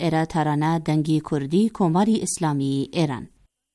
ایرا ترانه دنگی کردی کماری اسلامی ایران.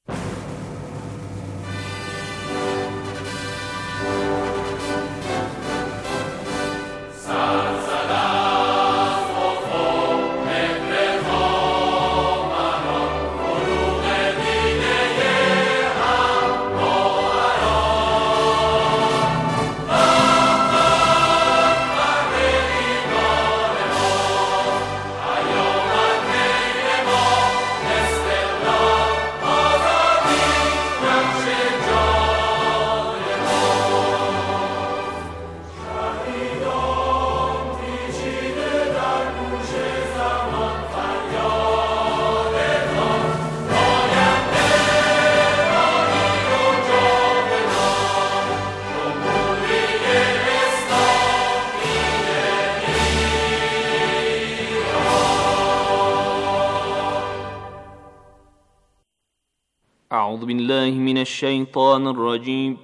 أعوذ بالله من الشيطان الرجيم.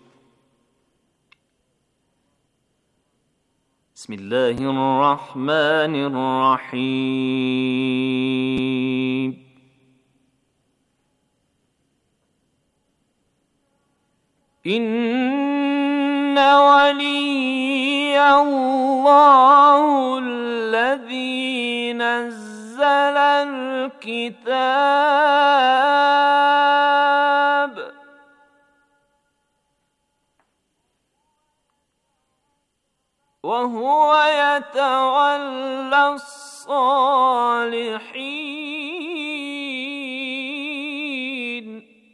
بسم الله الرحمن الرحيم. إن ولي الله الذي نزل الكتاب وهو يتولى الصالحين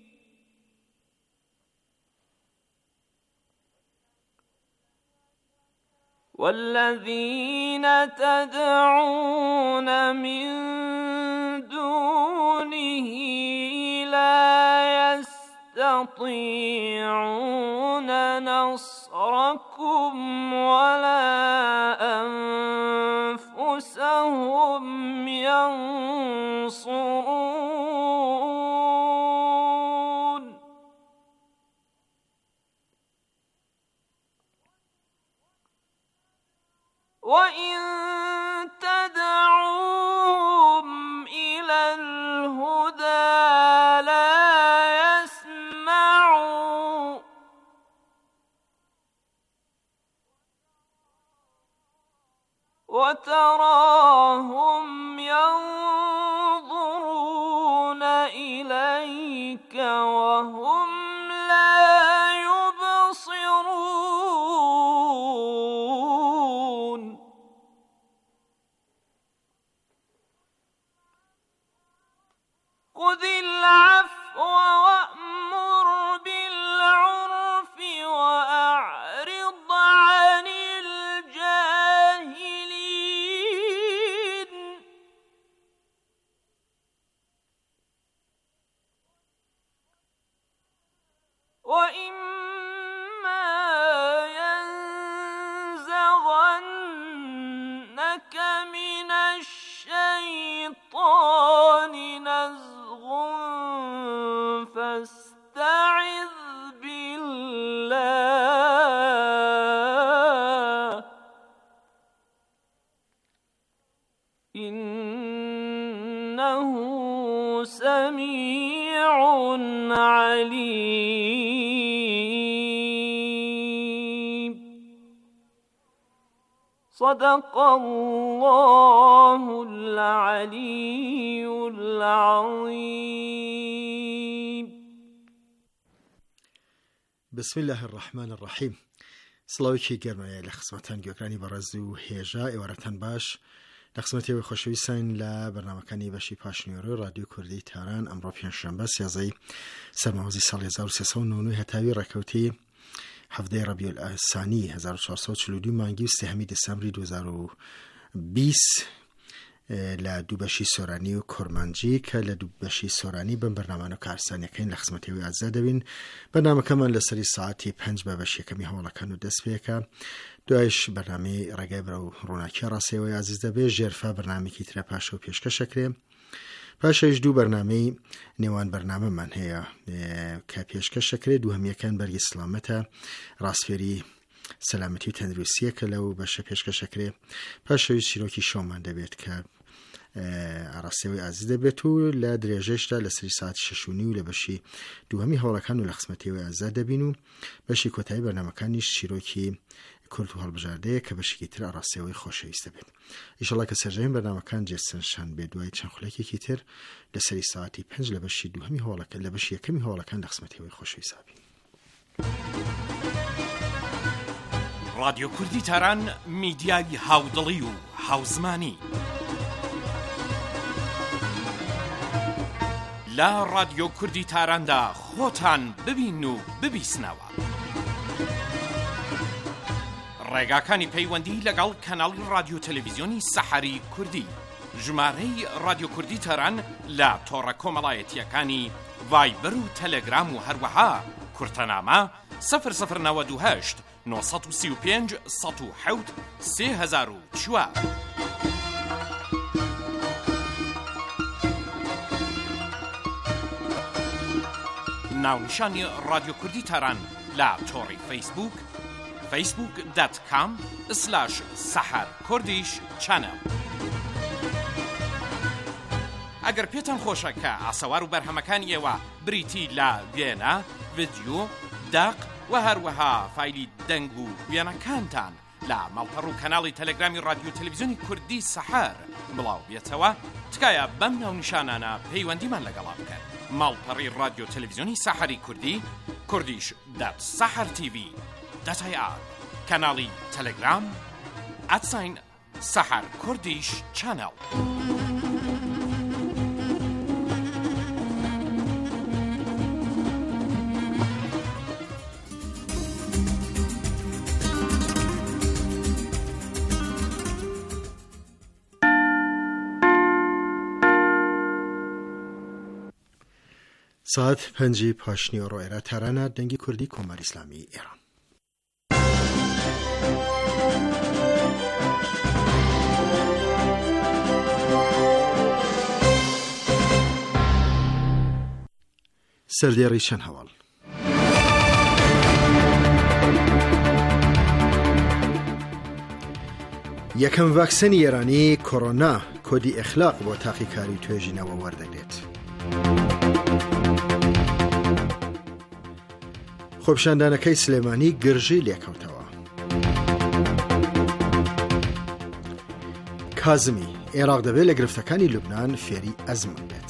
والذين تدعون من دونه لا يستطيعون نصركم ولا أنفسهم ينصرون. وإن تدعوهم إلى الهدى لا يسمعوا وتراهم ينظرون إليك وهم لا يبصرون. خذ العفو وأمر بالعرف وأعرض عن الجاهلين. وإما ينزغنك من الشيطان نزغ فاستعذ بالله إنه سميع عليم. صدق الله العلي العظيم. بسم الله الرحمن الرحیم. سڵاوێکی گەرمایە لە خزمەتان گوێکرانی بەڕێز و هێژا ئێوارەتان باش لە خزمەتیەوەی خۆشەویستان لە بەرنامەکانی بەشی پاشنیوەڕۆی رادیۆ کوردی تاران. ئەمڕۆ پێنجشەمبە 13 سەرماوەزی ساڵی 1990 هەتاوی ڕێکەوتی هەفتەی ڕەبیع الثانی 1442 مانگی و 3 دەسەمبری 2020 لە دوو بەشی سۆرانی و کۆرمانجی کە لە دوو بەشی سۆرانی بەم بەرنامانە کارسانیەکەین لە خزمەتیەوەی ئازا دەبین. بەرنامەکەمان لەسەری ساعتی 5 بە بەشیەکەمی هەوڵەکان و دەست پێەکە. دوایش بەرنامەی ڕێگای برە و ڕووناکی ڕاستیەوەی عزیز دەبێ. ژێرفا بەرنامێکی ترە پاشە و پێشکەشەکرێ. پاشەش دوو بەرنامەی نێوان بەرنامەمان هەیە کە پێشکەشەکرێ. دووهەمیەکان بەرگی سڵامەتە، ڕاستفێری سەلامەتی و تەندروستیە کە لەو بەشە پێشکەشەکرێ. پاشەویست چیرۆکی شۆمان دەبێت کە ئاڕاستیەوەی ئازیز دەبێت و لە درێژەشدا لە سری ساعت 6:30 و لە بەشی دووهەمی هەوڵەکان و لە قسمەتیەوەی ئازا دەبین و بەشی کۆتایی بەرنامەکانیش چیرۆکی کورد و هەڵبژاردەیە کە بەشێکی تر ئاڕاستیەوەی خۆشەویست دەبێت. ئیشەڵا کە سەرژەوین بەرنامەکان جێستنشان بێ دوای چەند خولەکێکی تر لە سەری ساعتی 5 لە بەشی دووهەمی هەوڵەکان لە بەشی یەکەمی هەوڵەکان لە قسمەتیەوەی خۆشەویست بین. رادیۆ کوردی تاران میدیای هاودڵی و هاوزمانی لە رادیۆ کوردی تاراندا خۆتان ببین و ببیسنەوە. ڕێگاکانی پەیوەندی لەگەڵ کەناڵی رادیۆ تەلەڤیزیۆنی سەحەری کوردی، ژمارەی رادیۆ کوردی تاران لە تۆڕە کۆمەڵایەتیەکانی ڤایبەر و تەلەگرام و هەروەها کورتەنامە 0098 935 107 3004. ناونیشانی رادیۆ کوردی تاران لە تۆڕی فەیسبوک facebook.com/saharkurdish channel. ئەگەر پێتان خۆشە کە ئاسەوار و بەرهەمەکانی ئێوە بریتی لە وێنە، ڤیدیۆ، داق و هەروەها فایلی دەنگ و وێنەکانتان لە ماڵپەڕ و کەناڵی تەلەگرامی رادیۆ تەلەڤیزیۆنی کوردی سەحەر بڵاو بێتەوە، تکایە بەم ناونیشانانە پەیوەندیمان لەگەڵا بکەن. ماڵپەڕی رادیۆ تەلەڤیزیۆنی سەحەری کوردی kurdish.sahartv.ir، کەناڵی تەلەگرام @saharkurdish channel. ساعت 5 پاشنیۆڕۆ ئێرە تارانە دەنگی کوردی کۆماری ئیسلامی ئێران. سەردێڕی چەند هەواڵ. یەکەم ڤاکسینی ئێرانی کۆڕۆنا کۆدی ئەخلاق بۆ تاقیکاری توێژینەوە وەردەگرێت. خۆپیشاندانەکەی سلێمانی گرژی لێکەوتەوە. کازمی عێراق دەبێت لە گرفتەکانی لوبنان فێری ئەزم بێت.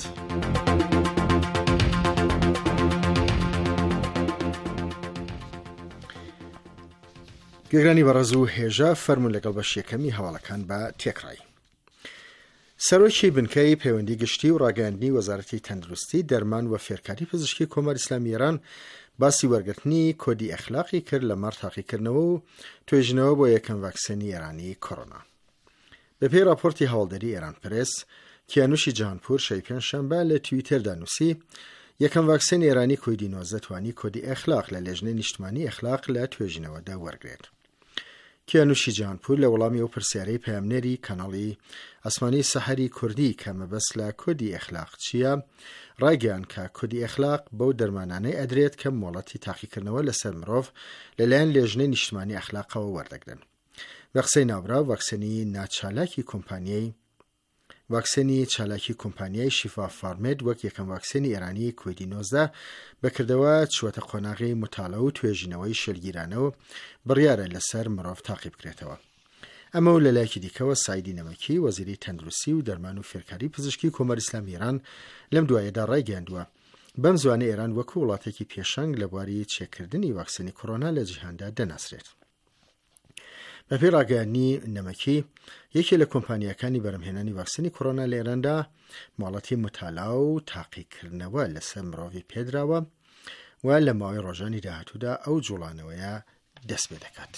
گوێگرانی بەڕێز و هێژە فەرمون لەگەڵ بەش یەکەمی هەواڵەکان بە تێکڕای. سەرۆکی بنکەی پەیوەندی گشتی و ڕاگەاندنی وەزارەتی تەندروستی، دەرمان و فێرکاری پزیشکی کۆماری ئیسلامی ئێران باسی وەرگرتنی کۆدی ئەخلاقی کرد لە مەڕ تاقیکردنەوە و توێژینەوە بۆ یەکەم ڤاکسینی ئێرانی کۆڕۆنا. بەپێی راپۆرتی هەوڵدەری ئێران پرێس، کیانوشی جانپور شەی پێنجشەمبە لە تویتەردا نووسی یەکەم ڤاکسینی ئێرانی کۆیدی 19 توانی کۆدی ئەخلاق لە لێژنەی نیشتمانی ئەخلاق لە توێژینەوەدا وەرگرێت. کیانوشی جانپور لە وەڵامی ئەو پرسیارەی پەیامنێری کەناڵی ئاسمانی سەحەری کوردی کە مەبەست لە کۆدی ئەخلاق چییە، ڕایگەیان کە کۆدی ئەخلاق بەو دەرمانانەی ئەدرێت کە مۆڵەتی تاقیکردنەوە لەسەر مرۆڤ لەلایەن لێژنەی نیشتمانی ئەخلاقەوە وەردەگرن. بە قسەی ناوبرا، ڤاکسینی چالاکی کۆمپانیای شیفا فارمێد وەک یەکەم ڤاکسینی ئێرانی کۆیدی 19 بەکردەوە چوەتە قۆناغی متاڵە و توێژینەوەی شێرگیرانەوە بڕیارە لەسەر مرۆڤ تاقی بکرێتەوە. ئەمە و لەلایەکی دیکەوە سایدی نەمەکی وەزیری تەندروستی و دەرمان و فێرکاری پزیشکی کۆماری ئیسلامی ئێران لەم دوایەدا ڕایگەیاندووە بەم زوانە ئێران وەکو وڵاتێکی پێشەنگ لە بواری چێکردنی ڤاکسینی کۆڕۆنا لە جیهاندا دەناسرێت. بەپێی ڕاگەیاندنی نەمەکی، یەکێک لە کۆمپانیەکانی بەرهەمهێنانی ڤاکسینی کۆڕۆنا لە ئێراندا مۆڵەتی متاڵا و تاقیکردنەوە لەسەر مرۆڤی پێدراوە و لە ماوەی ڕۆژانی داهاتوودا ئەو جوڵانەوەیە دەست پێ دەکات.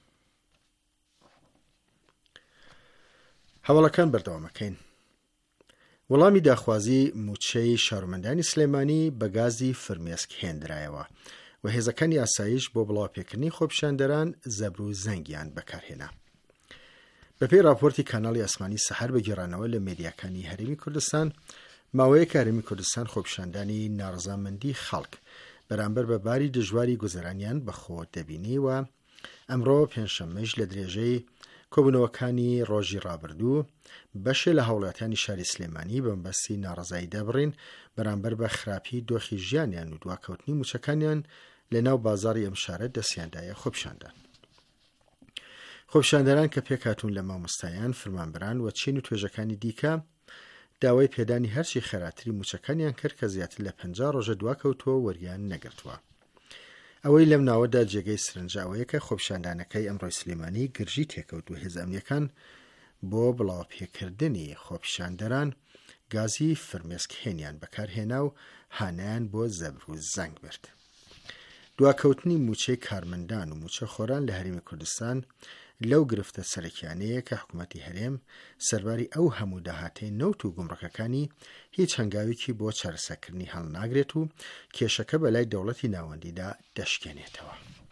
هەواڵەکان بەردەوامەکەین. وەڵامی داخوازی موچەی شارۆمەندانی سلێمانی بە گازی فرمێسک هێنرایەوە و هێزەکانی ئاسایش بۆ بڵاوپێکردنی خۆپیشاندەران زەبر و زەنگیان بەکارهێنا. بەپێی راپۆرتی کاناڵی ئاسمانی سەحەر بە گێڕانەوە لە مێدیاکانی هەرێمی کوردستان، ماوەیەک هەرێمی کوردستان خۆپیشاندانی ناڕزامەندی خەڵک بەرامبەر بە باری دژواری گوزەرانیان بەخۆ دەبینی و ئەمڕۆ پێنجشەممەش لە درێژەی کۆبوونەوەکانی ڕۆژی ڕابردوو بەشێ لە هەوڵاتیانی شاری سلێمانی بەمبەستی ناڕەزایی دەبڕین بەرامبەر بە خراپی دۆخی ژیانیان و دواکەوتنی موچەکانیان لە ناو بازاڕی ئەم شارە دەستیاندایە خۆپیشاندان. خۆپیشاندەران کە پێکهاتوون لە مامۆستایان، فرمانبەران و چین و توێژەکانی دیکە داوای پێدانی هەرچی خێراتری موچەکانیان کرد کە زیاتر لە 50 ڕۆژە دواکەوتووە وەریان نەگرتووە. ئەوەی لەم ناوەدا جێگەی سرنجە ئەوەیە کە خۆپیشاندانەکەی ئەمڕۆی سلێمانی گرژی تێکەوت و هێز ئەمنیەکان بۆ بڵاوپێکردنی خۆپیشاندەران گازی فرمێسکهێنیان بەکارهێنا و هانایان بۆ زەبر و زەنگ برد. دواکەوتنی موچەی کارمەندان و موچە خۆران لە هەرێمی کوردستان لەو گرفتە سەرەکیانەیە کە حکوومەتی هەرێم سەرباری ئەو هەموو داهاتەی نەوت و گومڕەکەکانی هیچ هەنگاوێکی بۆ چارەسەرکردنی هەڵناگرێت و کێشەکە بەلای دەوڵەتی ناوەندیدا دەشکێنێتەوە.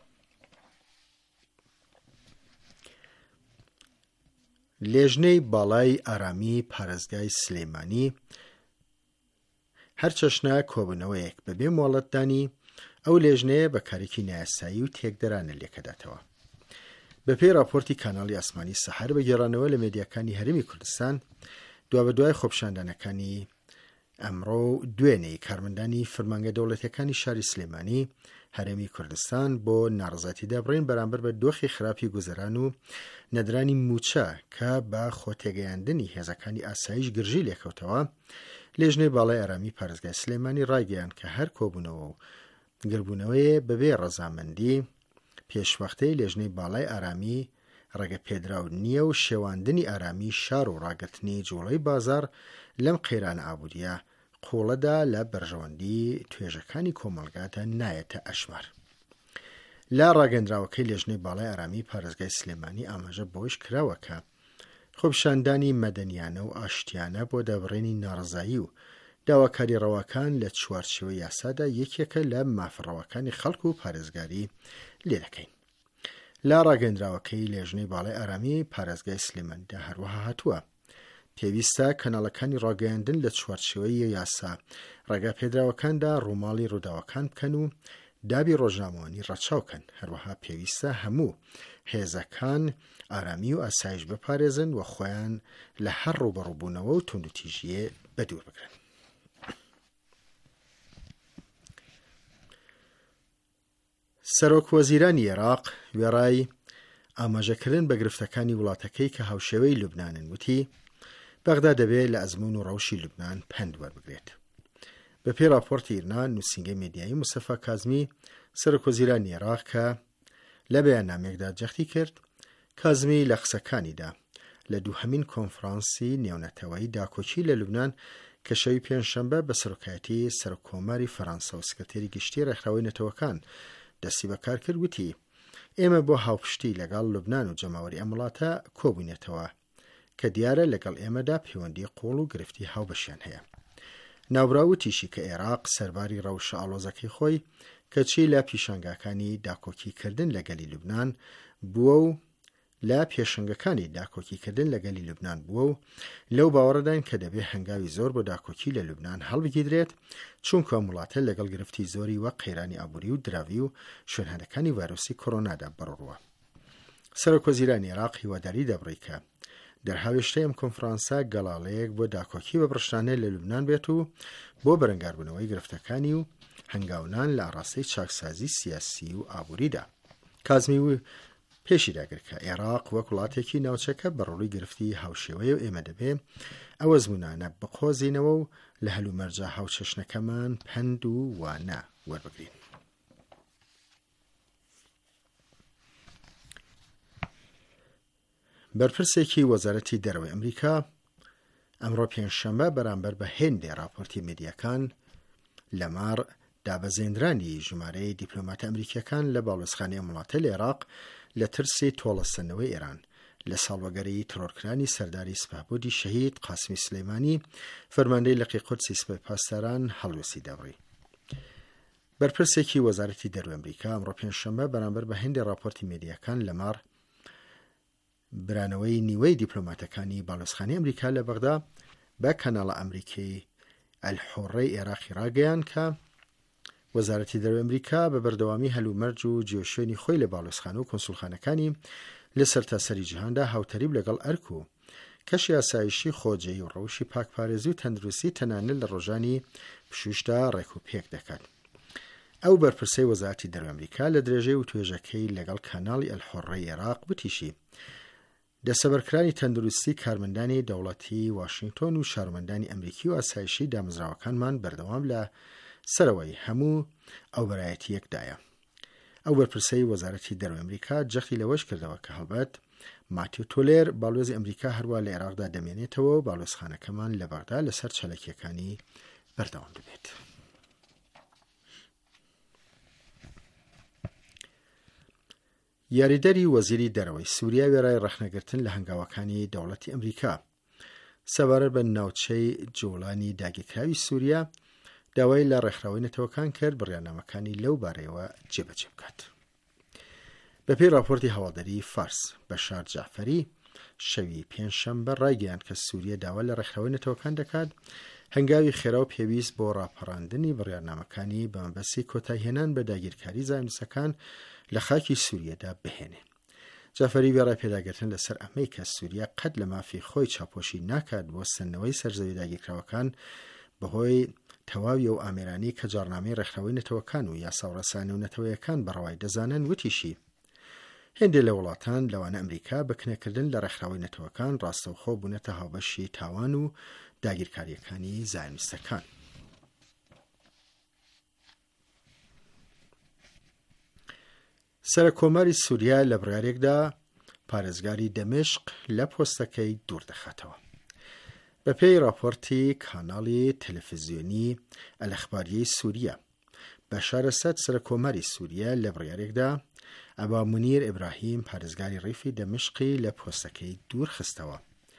لێژنەی باڵای ئارامی پارێزگای سلێمانی هەر چەشنە کۆبوونەوەیەک بەبێ مۆڵەتدانی ئەو لێژنەیە بەکارێکی نایاسایی و تێکدەرانە لێکەداتەوە. بەپێی راپۆرتی کاناڵی ئاسمانی سەحەر بە گێڕانەوە لە مێدیاکانی هەرێمی کوردستان دوای خۆپیشاندانەکانی ئەمڕۆ دوێنێی کارمەندانی فەرمانگە دەوڵەتیەکانی شاری سلێمانی هەرێمی کوردستان بۆ ناڕزاتی دەبڕین بەرامبەر بە دۆخی خراپی گوزەران و نەدرانی موچە کە بە خۆتێگەیاندنی هێزەکانی ئاسایش گرژی لێکەوتەوە، لێژنەی باڵای ئارامی پارێزگای سلێمانی ڕایگەیاند کە هەر کۆبوونەوە و گربوونەوەیە بەبێ ڕەزامەندی پێشوەختەی لێژنەی باڵای ئارامی ڕێگە پێدراو نییە و شێواندنی ئارامی شار و ڕاگررتنی جوڵەی بازار لەم قەیرانە ئابوووریە قوڵەدا لە بەرژەوەندی توێژەکانی کۆمەلگادا نایەتە ئەشمار. لا ڕاگەندراوەکەی لێژنەی باڵای ئارامی پارێزگای سلێمانی ئاماژە بۆش کراوە کە خۆپیشاندانی مەدەنیانە و ئاشتیانە بۆ دەبڕێنی ناڕزایی و داواکاری ڕەواکان لە چوارچێوە یاسادا یەکێکە لە مافڕەوەکانی خەڵک و پارێزگاری لێ دەکەین. لا ڕاگەندراوەکەی لێژنەی باڵای ئارامی پارێزگای سلێمانیدا هەروەها هاتووە پێویستە کەناڵەکانی ڕاگەیاندن لە چوارچێوەی یاسا ڕێگا پێدراوەکاندا ڕووماڵی ڕووداوەکان بکەن و دابی ڕۆژنامەوانی ڕەچاوکەن. هەروەها پێویستە هەموو هێزەکان ئارامی و ئاسایش بپارێزن و خۆیان لە هەر ڕوبەڕووبوونەوە و توندوتیژیە بەدوور بگرن. سەرۆک وەزیرانی عێراق وێڕای ئاماژەکردن بە گرفتەکانی وڵاتەکەی کە هاوشێوەی لوبنانن وتی بەغدا دەبێت لە ئەزمون و ڕەوشی لوبنان پەند وەربگرێت. بەپێی راپۆرتی ئیرنا نووسینگەی مێدیایی موسەفا کازمی سەرۆک وەزیرانی عێراق کە لە بەیاننامەیەکدا جەختی کرد کازمی لە قسەکانیدا لە دووهەمین کۆنفرانسی نێونەتەوەیی داکۆچی لە لوبنان کە شەوی پێنجشەمبە بە سەرۆکایەتی سەرۆککۆماری فەرەنسا و سکرتێری گشتی ڕێکخراوەی نەتەوەکان دەستی بەکار کرد وتی ئێمە بۆ هاوپشتی لەگەڵ لوبنان و جەماوەری ئەم وڵاتە کۆبوونێتەوە کە دیارە لەگەڵ ئێمەدا پەیوەندی قوڵ و گرفتی هاوبەشیان هەیە. ناوراوتیشی کە عێراق سەرباری ڕەوشە ئاڵۆزەکەی خۆی کەچی لە پیشەنگەکانی داکۆکیکردن لەگەلی لوبنان بووە و لە پێشنگەکانی داکۆکیکردن لەگەلی لوبنان بووە و لەو باوەڕدان کە دەبێ هەنگاوی زۆر بۆ داکۆکی لە لوبنان هەڵبگیرێت چونکە وڵاتە لەگەڵ گرفتی زۆری وە قەیرانی ئابووری و دراوی و شوێنهێنەکانی ڤایرۆسی کۆڕۆنادا بڕڕوە. سەرۆک وەزیرانی عێراق هیواداری دەبڕی کە دەرهاوێشتەی ئەم کۆنفرانسا گەڵاڵەیەک بۆ داکۆکی بە بڕشتانەی لە لوبنان بێت و بۆ بەرەنگاربوونەوەی گرفتەکانی و هەنگاونان لە ئاڕاستەی چاکسازی سیاسی و ئابووریدا. کازمی و پێشی داگر کە عێراق وەک وڵاتێکی ناوچەکە بەڕووی گرفتی هاوشێوەیە و ئێمە دەبێ ئەوە زمونانە بقۆزینەوە و لە هەلومەرجە هاوچەشنەکەمان پەند و وانە وەربگرین. بەرپرسێکی وەزارەتی دەرەوەی ئەمریکا ئەمڕۆ پێنجشەمبە بەرامبەر بە هێندێ راپۆرتی مێدیاکان لەمار دابەزێنرانی ژمارەی دیپلۆماتە ئەمریکیەکان لە باڵۆزخانەی وڵاتە لە عێراق لە ترسی تۆڵەسەنەوەی ئێران لە ساڵوەگەری ترۆرکرانی سەرداری سپاهبوودی شەهید قاسمی سلەیمانی فەرماندەی لەقی قودسی سپای پاسداران هەڵوێستی دەبڕی. بەرپرسێکی وەزارەتی دەرەوەی ئەمریکا ئەمڕۆ پێنجشەمبە بەرامبەر بە هێندێ راپۆرتی مێدیاکان لەمار برانەوەی نیوەی دیپلۆماتەکانی باڵۆزخانەی ئەمریکا لە بەغدا بە کەناڵە ئەمریکی ئەلحوڕەی عێراقی ڕاگەیان کە وەزارەتی دەرەوەی ئەمریکا بە بەردەوامی هەلومەرج و جێشوێنی خۆی لە باڵۆزخانە و کۆنسولخانەکانی لە سەرتاسەری جیهاندا هاوتەریب لەگەڵ ئەرک و کەشی ئاسایشی خۆجێی و ڕەوشی پاکپارێزی و تەندروستی تەنانەت لە ڕۆژانی پشوشدا ڕێک و پێک دەکات. ئەو بەرپرسەی وەزارەتی دەرەوەی ئەمریکا لە درێژەی و توێژەکەی لەگەڵ کاناڵی ئەلحۆڕەی عێراق بتیشی دەسەبەرکرانی تەندروستی کارمەندانی دەوڵەتی واشنگتۆن و شارمەندانی ئەمریکی و ئاسایشی دامەزراوەکانمان بەردەوام لە سەرەوەی هەموو ئەو بەرایەتیەکدایە. ئەو بەرپرسەی وەزارەتی دەرەوەی ئەمریکا جەختی لەوەش کردەوە کە هەڵبەت ماتیو تۆلێر باڵۆزی ئەمریکا هەروە لە عێراقدا دەمێنێتەوە و باڵۆزخانەکەمان لە بەغدا لەسەر چەلەکیەکانی بەردەوام ببێت. یاریدەری وەزیری دەرەوەی سووریا وێرای ڕەخنەگرتن لە هەنگاوەکانی دەوڵەتی ئەمریکا سەبارەت بە ناوچەی جوڵانی داگیرکراوی سووریا داوای لە ڕێکخراوەی نەتەوەکان کرد بڕیارنامەکانی لەو بارەیەوە جێبەجێ بکات. بەپێی راپۆرتی هەواڵدەری فارس بەشار جعفەری شەوی پێنجشەمبە ڕایگەیاند کە سووریا داوا لە ڕێکخراوەی نەتەوەکان دەکات هەنگاوی خێرا و پێویست بۆ ڕاپەڕاندنی بڕیارنامەکانی بە مەبەستی کۆتایهێنان بە داگیرکاری زایمنووسەکان لە خاکی سووریەدا بهێنێ. جعفەری وێڕای پێداگرتن لەسەر ئەمەی کە سووریا قەت لە مافی خۆی چاپۆشی ناکات بۆ سندنەوەی سەرزەوی داگیرکراوەکان بەهۆی تەواوی و ئامێرانی کە جارنامەی ڕێکخراوەی نەتەوەکان و یاساوڕەسانی و نەتەوەیەکان بەڕەوای دەزانن وتیشی هێندێک لە وڵاتان لەوانە ئەمریکا بەکنەکردن لە ڕێکخراوەی نەتەوەکان ڕاستەوخۆ بوونەتە هاوبەشی تاوان و داگیرکاریەکانی زایمنووسەکان. سەرکۆماری سووریا لە بڕیارێکدا پارێزگاری دەمشق لە پۆستەکەی دوور دەخاتەوە. بەپێی راپۆرتی کاناڵی تەلەڤیزیۆنی ئەلەخباریەی سووریا بەشار ئەسەد سەرکۆماری سووریا لە بڕیارێکدا ئەبا مونیر ئیبراهیم پارێزگاری ڕیفی دەمشقی لە پۆستەکەی دوور خستەوە.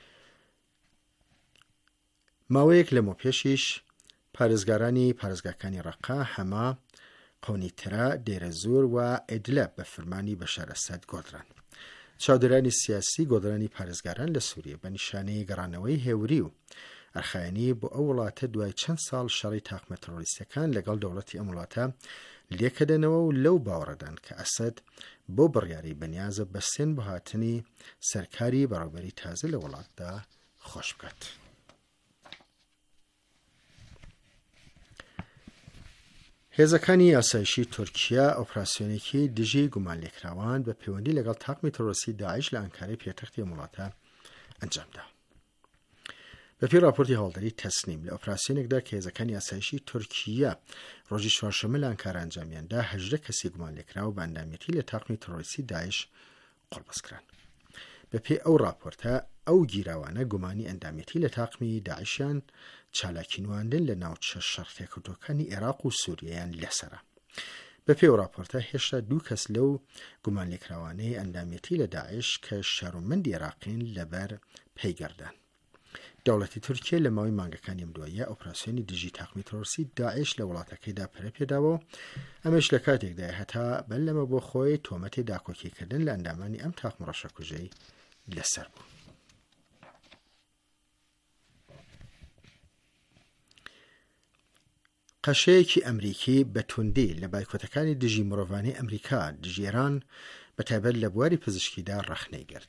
ماوەیەک لەمە پێشیش پارێزگارانی پارێزگاکانی ڕەقا، هەما، قۆنیترا، دێرەزور و ئیدلب بە فەرمانی بەشار ئەسەد گۆدران. چاودێرانی سیاسی گۆدرانی پارێزگاران لە سووریا بە نیشانەی گەڕانەوەی هێوری و ئەرخایەنی بۆ ئەو وڵاتە دوای چەند ساڵ شەڕی تاقمە تەرۆریستەکان لەگەڵ دەوڵەتی ئەم وڵاتە لێکەدەنەوە و لەو باوەڕەدان کە ئەسەد بۆ بڕیاری بەنیازە بەستێن بۆ هاتنی سەرکاری بەڕێوەبەری تازە لە وڵاتدا خۆش بکات. هێزەکانی ئاسایشی تورکیا ئۆپراسیۆنێکی دژی گومان لێکراوان بە پەیوەندی لەگەڵ تاقمی تەرۆریستی داعش لە ئەنکارەی پێتەختی ئەم وڵاتە ئەنجامدا. بەپێی راپۆرتی هەواڵدەری تەسنیم لە ئۆپراسیۆنێکدا کە هێزەکانی ئاسایشی تورکیا ڕۆژی چوارشەممە لە ئەنکارە ئەنجامیاندا 18 کەسی گومان لێکراو بە ئەندامەتی لە تاقمی تەرۆریستی داعش قۆڵبەستکران. بەپێی ئەو راپۆرتە ئەو گیراوانە گومانی ئەندامەتی لە تاقمی داعشیان چالاکینواندن لە ناوچە شەڕتێکەوتوەکانی عێراق و سووریایان لەسەرە. بەپێی ئەو راپۆرتە هێشتا 2 کەس لەو گومان لێکراوانەی ئەندامەتی لە داعش کە شەڕومەندی عێراقین لەبەر پەیگەردان. دەوڵەتی تورکیا لە ماوەی مانگەکانی ئەم دوایە ئۆپراسیۆنی دژی تاقمی تەرۆریستی داعش لە وڵاتەکەیدا پەرەپێداوە و ئەمەش لە کاتێکدا هەتا بەلەمە بۆ خۆی تۆمەتی داکۆکیکردن لە ئەندامانی ئەم تاقم ڕەشەکوژەی لەسەر بوو. قەشەیەکی ئەمریکی بە توندی لە بایکۆتەکانی دژی مرۆڤانەی ئەمریکا دژی ئێران بەتایبەت لە بواری پزیشکیدا ڕەخنەی گرت.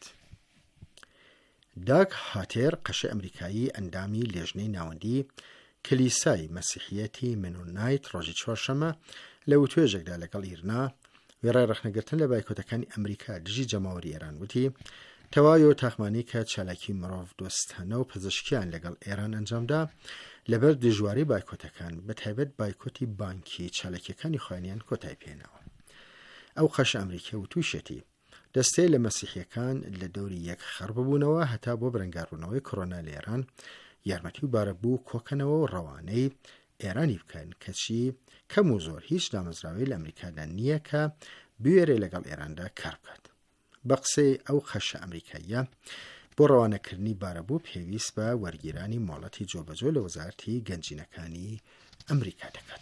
داگ هاتێر قەشە ئەمریکایی ئەندامی لێژنەی ناوەندی کلیسای مەسیحیەتی مێنۆنایت ڕۆژی چوارشەممە لە وتوێژێکدا لەگەڵ ئیرنا وێڕای ڕەخنەگرتن لە بایکۆتەکانی ئەمریکا دژی جەماوەری ئێران وتی تەواوی و تاقمانی کە چالاکی مرۆڤ دۆستانە و پزیشکیان لەگەڵ ئێران ئەنجامدا لەبەر دژواری بایکۆتەکان بەتایبەت بایکۆتی بانکی چالاکیەکانی خوێنیان کۆتای پێێنەوە. ئەو قەشە ئەمریکا و تووشێتی دەستەی لە مەسیحیەکان لە دەوری یەک خەڕ ببوونەوە هەتا بۆ بەرەنگاربوونەوەی کۆرۆنا لە ئێران یارمەتی و بارەبوو کۆکەنەوە و ڕەوانەی ئێرانی بکەن کەچی کەم و زۆر هیچ دامەزراوی لە ئەمریکادا نییە کە بوێرێ لەگەڵ ئێراندا کار بکات. بە قسەی ئەو خەشە ئەمریکاییە بۆ ڕەوانەکردنی بارەبوو پێویست بە وەرگیرانی مۆڵەتی جۆبەجۆ لە وەزارەتی گەنجینەکانی ئەمریکا دەکات.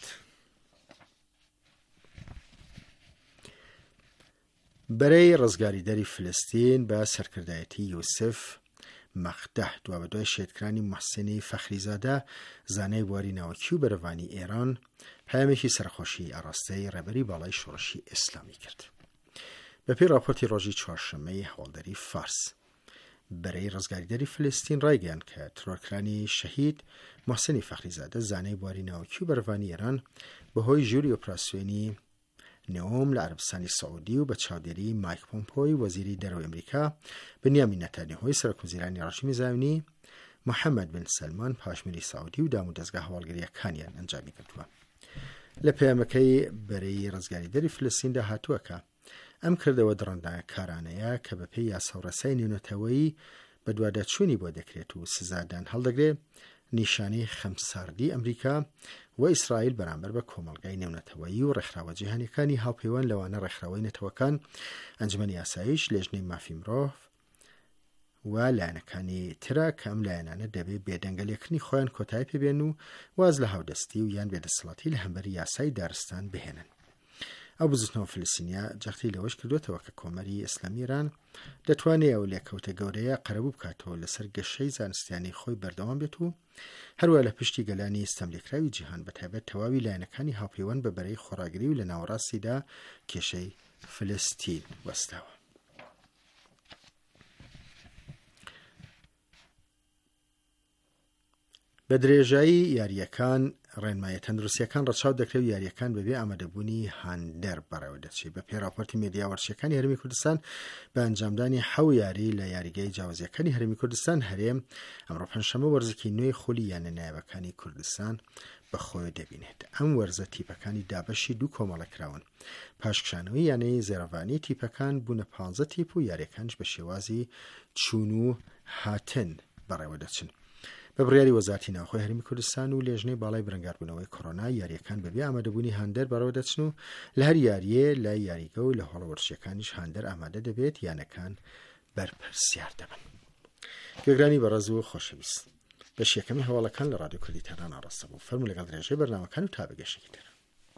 بەرەی ڕزگاریدەری فلستین بە سەرکردایەتی یوسف مەخدەح دوا بە دوای شێتکرانی محسینی فەخریزادە زانای بواری ناوەکی و بەرەوانی ئێران پەیامێکی سەرخۆشی ئاڕاستەی ڕێبەری باڵای شۆڕشی ئیسلامی کرد. بەپێی راپۆرتی ڕۆژی چوارشەممەی هەواڵدەری فارس. بەرەی ڕزگاریدەری فلستین ڕایگەیاند کە ترۆرکرانی شەهید محسنی فەخریزادە زانەی بواری ناوکی و بەرەڤانی ئێران بەهۆی ژووری ئۆپراسیۆنی نێوم لە عەربستانی سەعودی و بە چاودێری مایک پۆمپۆی وەزیری دەرەوەی ئەمریکا، بنیامین نەتانیاهۆی سەرۆکوەزیرانی ڕەژیمی زایۆنی، محەممەد بن سەلمان پاشمیری سەعودی و دام و دەستگا هەواڵگەریەکانیان ئەنجامی کردووە. لە پەیامەکەی بەرەی ڕزگاریدەری فلستیندا هاتووەکە ئەم کردەوە دڕندەکارانەیە کە بەپێی یاساوڕەسای نێونەتەوەیی بە دوواداچوونی بۆ دەکرێت و سزادان هەڵدەگرێت، نیشانەی خەمساردی ئەمریکا و ئیسرائیل بەرامبەر بە کۆمەڵگای نێونەتەوەیی و ڕێکخراوە جیهانیەکانی هاوپەیوەند لەوانە ڕێکخراوەی نەتەوەکان، ئەنجومەنی یاساییش، لێژنەی مافی مرۆڤ و لایەنەکانی ترە کە ئەم لایەنانە دەبێت بێدەنگەلێکردنی خۆیان کۆتایی پێبێن و واز لە هاودەستی و یان بێدەسەڵاتی لە هەمبەری یاسای دارستان بهێنن. ئەو بزوتنەوە فلستینیا جەختی لەوەش کردوێتەوە کە کۆمەری ئیسلامی ئێران دەتوانێت ئەو لێکەوتە گەورەیە قەرەبوو بکاتەوە لەسەر گەشەی زانستیانی خۆی بەردەوام بێت و هەروە لە پشتی گەلانی ستەملێکراوی جیهان بەتایبەت تەواوی لایەنەکانی هاوپەیوەند بە بەرەی خۆراگری و لە ناوەڕاستیدا کێشەی فلستین وەستاوە. بە درێژایی یاریەکان ڕێنمایە تەندروستیەکان ڕەچاو دەکرێت و یاریەکان بەبێ ئامادەبوونی هاندەر بەڕێوە دەچێت. بە پێی راپۆرتی مێدیا وەرشەکانی هەرێمی کوردستان بە ئەنجامدانی 7 یاری لە یاریگای جیاوازیەکانی هەرێمی کوردستان هەرێم ئەمڕۆ پەنجشەممە وەرزێکی نوێی خولی یانە نایەوەکانی کوردستان بەخۆی دەبینێت. ئەم وەرزە تیپەکانی دابەشی دوو کۆمەڵە کراون. پاشکشانەوەی یانەی زێڕەڤانی تیپەکان بوونە 15 تیپ و یاریەکانش بە شێوازی چوون و هاتن بەڕێوە دەچن. بە بڕیاری وەزارەتی ناوخۆی هەرێمی کوردستان و لێژنەی باڵای بڕنگاربوونەوەی کۆڕۆنا یاریەکان بەبێ ئامادەبوونی هاندەر بەڕێوە دەچن و لە هەر یاریە لای یاریگە و لە هۆڵە وەرزشیەکانیش هاندەر ئامادە دەبێت یانەکان بەرپرسیار دەبن. گوێگرانی بەڕێز و خۆشەویست، بەش یەکەمی هەواڵەکان لە ڕادیۆ کوردی تەهران ئاڕاستە بوو. فەرموو لەگەڵ درێژەی بەرنامەکان و تا بەگەشتێکی تر.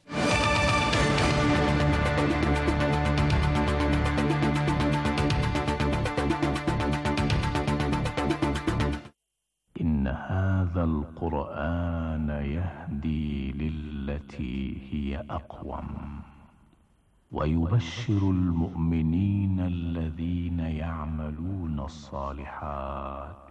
إن هذا القرآن يهدي للتي هي أقوم ويبشر المؤمنين الذين يعملون الصالحات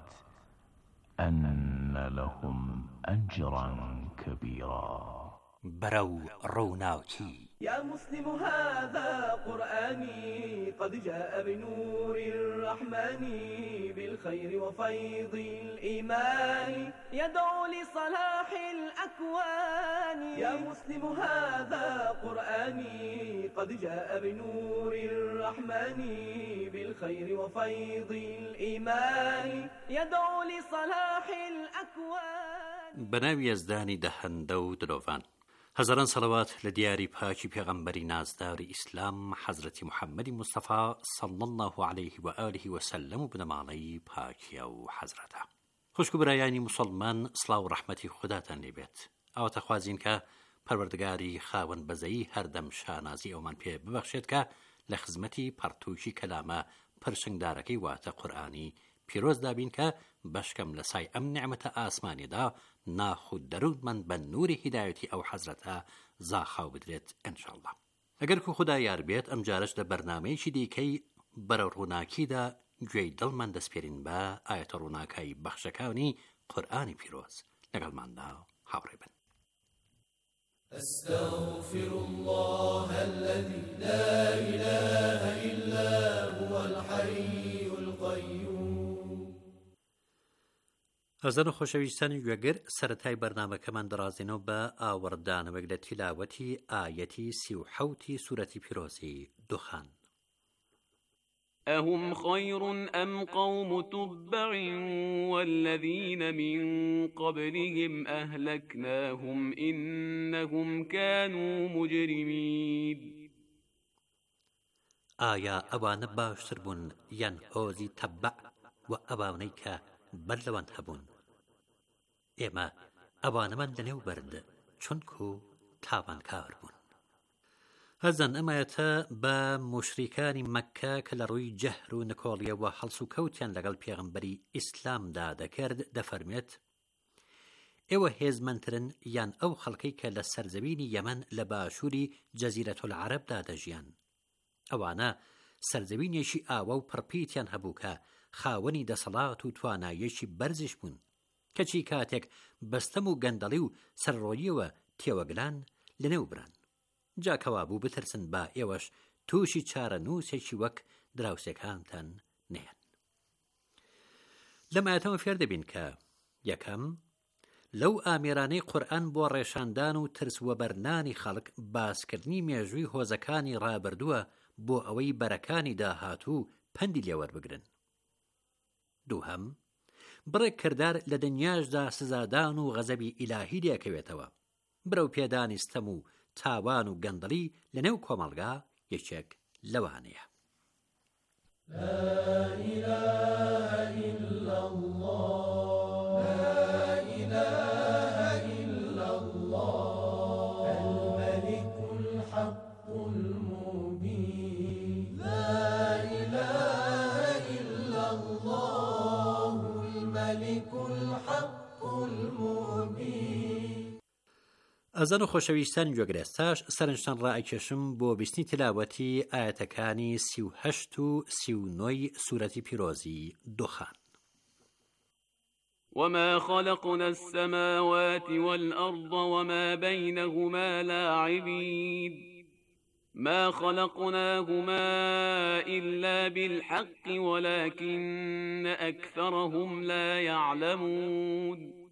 أن لهم أجرا كبيرا. برو روناكي يا مسلم هذا قرآني قد جاء بنور الرحمن بالخير وفيض الإيمان يدعو لصلاح الأكوان. يا مسلم هذا قرآني قد جاء بنور الرحمن بالخير وفيض الإيمان يدعو لصلاح الأكوان. بناوي يزداني دهندو دلوفان هزاران صلوات لدياري پاكي پیغمبري نازدار إسلام حضرت محمد مصطفى صلى الله عليه وآله وسلم بنماني پاكي أو حضرته. خوشكو براياني مسلمان صلاة و رحمتي خداتان لبيت أو تخوازين که پروردگاري خاون بزي هردم شانازي أو من پي ببخشت که لخزمتي پرتوشي كلامه پرشنگ داركي واتا قرآني پیروز دابین که بشکم لسای ام نعمت آسمانی دا ناخود درود من بن نور هدایتی او حضرت زاخاو بدرێت انشاءالله. اگر که خدا یار بیت ام جارش دا برنامه چی دیکی برا روناکی دا گوی دل من دسپیرین با آیت روناکی بخشکاونی قرآنی پیروز لگل من دا حوری بن. أستغفر الله الذي لا إله إلا هو الحي القيوم. هەزار خۆشەویستانی گوێگر سەرەتای بەرنامەکەمان دەڕازێنەوە بە ئاوەڕدانەوەک لە تیلاوەتی ئایەتی 37 سورەتی پیرۆزی دوخان. أهم خير أم قوم تبع والذين من قبلهم أهلكناهم إنهم كانوا مجرمين. ئایا ئەوانە باشتر بوون یان هۆزی تەبع و ئەوانەی کە بەردەوان هەبوون؟ ئێمە ئەوانەمان لەنێو بەرد چونکو تاوانکار بوون. هەزان ئەمایەتە بە موشریکانی مەککە کە لە ڕووی جەهر و نکۆڵیەوە هەڵس و کەوتیان لەگەڵ پێغەمبەری ئیسلامدا دەکرد دەفەرمێت ئێوە هێزمەندترن یان ئەو خەڵکەی کە لە سەرزەوینی یەمەن لە باشووری جەزیرەتولعەرەبدا دەژیان. ئەوانە سەرزەوینێکی ئاوە و پڕپیتیان هەبوو کە خاوەنی دەسەڵات و تواناییەکی بەرزش بوون، کەچی کاتێک بەستەم و گەندەڵی و سەرڕۆییەوە تێوەگلان لەنێو بران. جاکەوا بوو بترسن با ئێوەش تووشی چارە نووسێکی وەک دراوسێکانتان نێن. لەم ئاەتەوە فێر دەبین کە یەکەم لەو ئامێرانەی قورئان بۆ ڕێشاندان و ترسوەبەرنانی خەڵک باسکردنی مێژووی هۆزەکانی ڕابردووە بۆ ئەوەی بەرەکانی داهاتوو پەندی لێوەربگرن. دووهەم بڕێک کردار لە دنیاشدا سزادان و غەزەبی ئیلاهی دێکەوێتەوە. برەو پێدانی ستەم و تاوان و گەندڵی لەنێو کۆمەڵگا یەکێک لەوانەیە. لا إله إلا الله لا إله إلا الله الملك الحق المبين لا إله إلا الله الملك الحق المبين. ئەزان و خۆشەویستان گوێگرێستاش سەرنجتان ڕائەکێشم بۆ بیستنی تلاوەتی ئاەتەکانی 38 و 39 سورەتی پیرۆزی دخان. وما خلقنا السماوات والأرض وما بينهما لاعبين ما خلقناهما إلا بالحق ولكن أكثرهم لا يعلمون.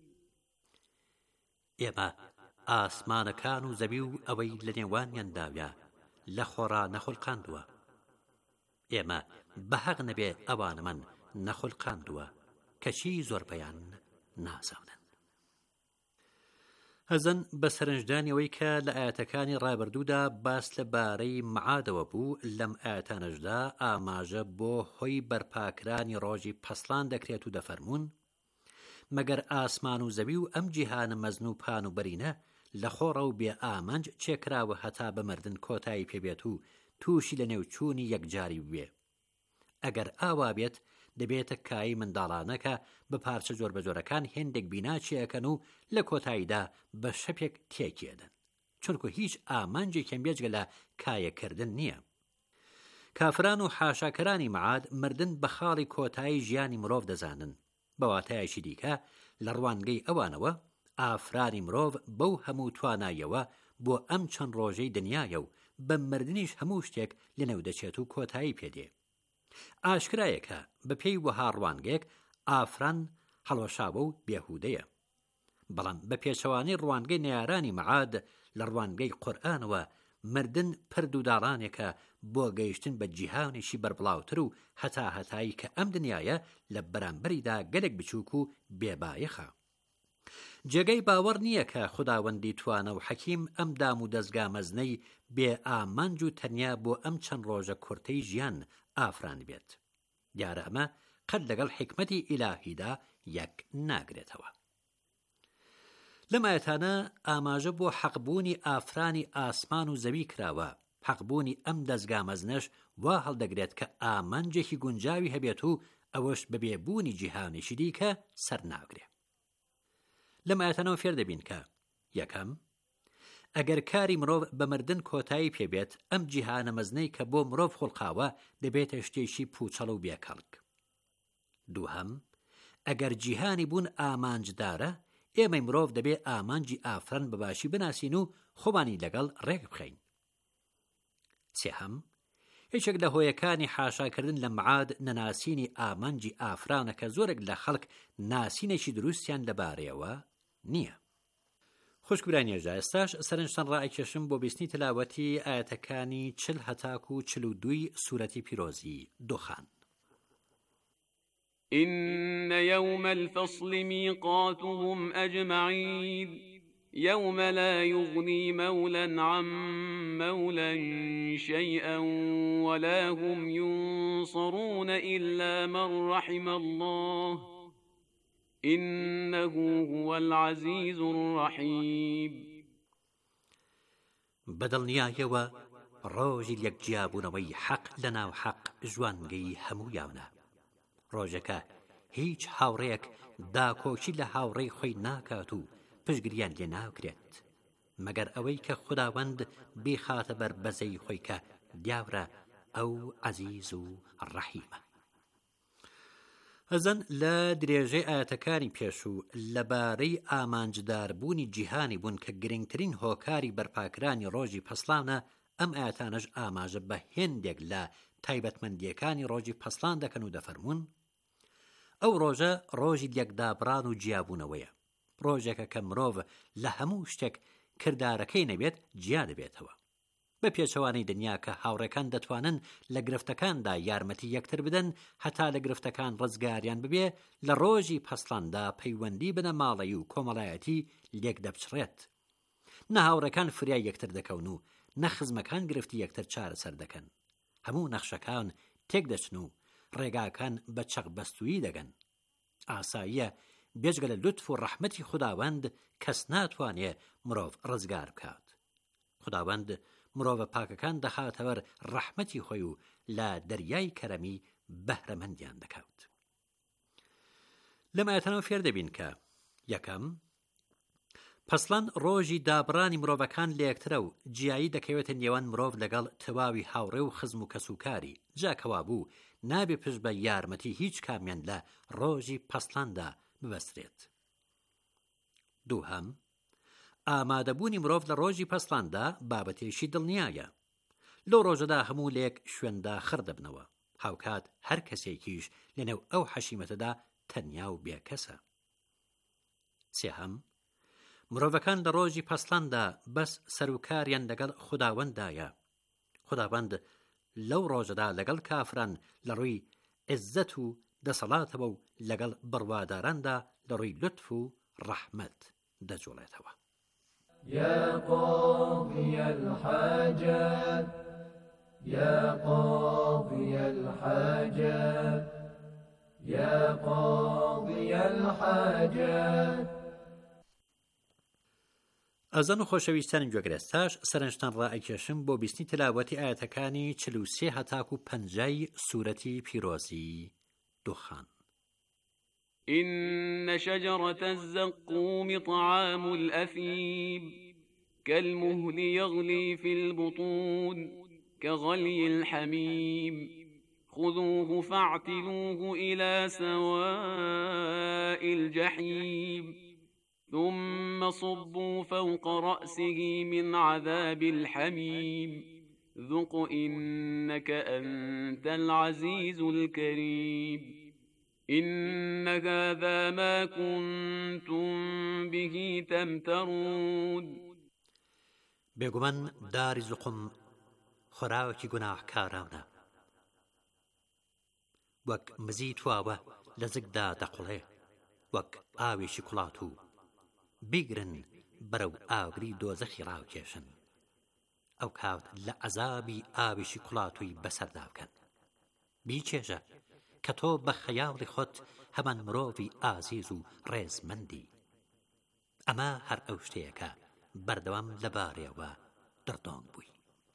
ئێمە ئاسمانەکان و زەوی و ئەوەی لە نێوانیان داویە لە خۆڕا نەخۆڵقاندووە. ئێمە بەحەق نەبێ ئەوانەمان نەخۆڵقاندووە کەچی زۆربەیان نازانن. هەزن بە سەرنجدانیەوەی کە لە ئاەتەکانی ڕابردوودا باس لەبارەی معادەوە بوو، لەم ئاەتانەشدا ئاماژە بۆ هۆی بەرپاکرانی ڕۆژی پەسڵان دەکرێت و دەفەرمونون مەگەر ئاسمان و زەوی و ئەم جیهانە مەزن و پان و بەرینە لە خۆڕە و بێ ئامانج چێکراوە هەتا بە مردن کۆتایی پێبێت و تووشی لە نێوچوونی یەکجاری بوێ. ئەگەر ئاوا بێت دەبێتە کایی منداڵانەکە بە پارچە جۆر بەجۆرەکان هێندێک بیناچیەکەن و لە کۆتاییدا بە شەپێک تێکێدن، چونکو هیچ ئامانجێکیان بێجگە لە کایەکردن نییە. کافران و حاشاکەرانی معاد مردن بە خاڵی کۆتایی ژیانی مرۆڤ دەزانن. بەواتایەکی دیکە لە ڕوانگەی ئەوانەوە ئافرانی مرۆڤ بەو هەموو توانایەوە بۆ ئەم چەند ڕۆژەی دنیایە و بە مردنیش هەموو شتێک لەنێو دەچێت و کۆتایی پێدێ. ئاشکرایەکە بە پێی وەها ڕوانگەیەک ئافران هەڵۆشاوە و بێهودەیە، بەڵام بە پێچەوانەی ڕوانگەی نەیارانی مەعاد لە ڕوانگەی قورئانەوە مردن پرد و داڕانێکە بۆ گەیشتن بە جیهانێکی بەربڵاوتر و هەتایی کە ئەم دنیایە لە بەرامبەریدا گەلێک بچووک و بێبایەخە. جێگەی باوەڕ نییە کە خوداوەندی توانە و حەکیم ئەم دام و دەستگا مەزنەی بێ ئامانج و تەنیا بۆ ئەم چەند ڕۆژە کورتەی ژیان ئافران بێت. دیارە ئەمە قەت لەگەڵ حکمەتی ئیلاهیدا یەک ناگرێتەوە. لەم ئاەتانە ئاماژە بۆ حەقبوونی ئافرانی ئاسمان و زەوی کراوە. حەقبوونی ئەم دەستگا مەزنەش وا هەڵدەگرێت کە ئامانجێکی گونجاوی هەبێت و ئەوەش بەبێبوونی جیهانێکی دیکە سەر ناگرێت. لەم ئاەتانەوە فێر دەبین کە یەکەم ئەگەر کاری مرۆڤ بە مردن کۆتایی پێبێت ئەم جیهانە مەزنەی کە بۆ مرۆڤ خوڵقاوە دەبێتە شتێکی پوچەڵ و بێکەڵک. دووهەم ئەگەر جیهانی بوون ئامانجدارە ئێمەی مرۆڤ دەبێ ئامانجی ئافران بەباشی بناسین و خۆمانی لەگەڵ ڕێک بخەین. سێهەم هیچێک لە هۆیەکانی حاشاکردن لە معاد نەناسینی ئامانجی ئافرانە کە زۆرێک لە خەڵک ناسینێکی دروستیان لەبارەیەوە نییە. خوشکبرانی هێژا ئێستاش سەرنجتان ڕائەکێشم بۆ بیستنی تلاوەتی ئاەتەکانی 40 هەتاکو 42 سورەتی پیرۆزی دخان. إن يوم الفصل ميقاتهم أجمعين يوم لا يغني مولا عن مولا شيئا ولا هم ينصرون إلا من رحم الله إنه هو العزيز الرحيم. بەدڵنیایەوە ڕۆژی یەکجیابوونەوەی حەق لەناو حەق ژوانگەی هەموویانە. ڕۆژەکە هیچ هاوڕێک داکۆچی لە هاوڕێی خۆی ناکات و پشگریان لێ ناوکرێت مەگەر ئەوەی کە خوداوەند بیخاتە بەر بەزەی خۆی کە دیاورە ئەو عەزیز و ڕەحیمە. ئەزەن لە درێژەی ئاەتەکانی پێشوو لەبارەی ئامانجداربوونی جیهانی بوون کە گرنگترین هۆکاری بەرپاکرانی ڕۆژی پەسڵانە، ئەم ئاەتانەش ئاماژە بە هێندێک لە تایبەتمەندیەکانی ڕۆژی پەسڵان دەکەن و دەفەرمون ئەو ڕۆژە ڕۆژی یەکدابڕان و جیابوونەوەیە، ڕۆژێکە کە مرۆڤ لە هەموو شتێک کردارەکەی نەبێت جیا دەبێتەوە، بە پێچەوانەی دنیا کە هاوڕێکان دەتوانن لە گرفتەکاندا یارمەتی یەکتر بدەن هەتا لە گرفتەکان ڕزگاریان ببێ، لە ڕۆژی پەسڵاندا پەیوەندی بنە ماڵەیی و کۆمەڵایەتی لێک دەبچڕێت. نە هاوڕێکان فریای یەکتر دەکەون و نە خزمەکان گرفتی یەکتر چارەسەر دەکەن، هەموو نەخشەکان تێک دەچن و ڕێگاکان بە چەقبەستویی دەگەن. ئاساییە بێجگە لە لوتف و ڕەحمەتی خوداوەند کەس ناتوانێ مرۆڤ ڕزگار بکات. خوداوەند مرۆڤە پاکەکان دەخاتەوەر ڕەحمەتی خۆی و لە دەریای کەرەمی بەهرەمەندیان دەکەوت. لەم ئاەتانەوە فێر دەبین کە یەکەم، پەسڵەن ڕۆژی دابڕانی مرۆڤەکان لە یەکترە و جیایی دەکەوێتە نێوان مرۆڤ لەگەڵ تەواوی هاوڕێ و خزم و کەسوکاری، جاکەوا بوو نابێ پشت بە یارمەتی هیچ کامیان لە ڕۆژی پەسڵاندا ببەسترێت. دووهەم، ئامادەبوونی مرۆڤ لە ڕۆژی پەسڵاندا بابەتێشی دڵنیایە. لەو ڕۆژەدا هەموو لێک شوێندا خڕ دەبنەوە، هاوکات هەر کەسێکیش لەنێو ئەو حەشیمەتەدا تەنیا و بێکەسە. سێهەم، مرۆڤەکان لە ڕۆژی پەسڵاندا بەس سەرۆکاریان لەگەڵ خوداوەندایە. خوداوەند لەو ڕۆژەدا لەگەڵ کافران لە ڕووی عزت و دەسەڵاتەوە و لەگەڵ بڕواداراندا لە ڕووی لوتف و ڕەحمەت دەجوڵێتەوە. يا قاضي الحاجات يا قاضي الحاجات يا قاضي الحاجات. ئەزان و خۆشەویستانی گوێگرەستاش سەرنجتان ڕائەکێشم بۆ بیستنی تلاوەتی ئاەتەکانی 43 هەتاکو 50 سوورەتی پیرۆزی دوخان. إن شجرة الزقوم طعام الأثيم كالمهل يغلي في البطون كغلي الحميم خذوه فاعتلوه إلى سواء الجحيم ثم صبوا فوق رأسه من عذاب الحميم ذق إنك أنت العزيز الكريم إن هذا ما كنتم به تمترون. بێگومان داری زوقم خۆراوێکی گوناحکارانە، وەک مزی تواوە لە زگدا دەقوڵێ، وەک ئاوێشی کوڵات و بیگرن بەرەو ئاگری دۆزەخی ڕاوکێشن، ئەو کات لە عەزابی ئاوێشی کوڵاتووی بەسەردا بکەن. بیچێژە کە تۆ بە خەیاڵی خۆت هەمان مرۆڤی ئازیز و ڕێزمەندی. ئەمە هەر ئەو شتەیەکە بەردەوام لەبارەوە دڕدۆنگ بووی.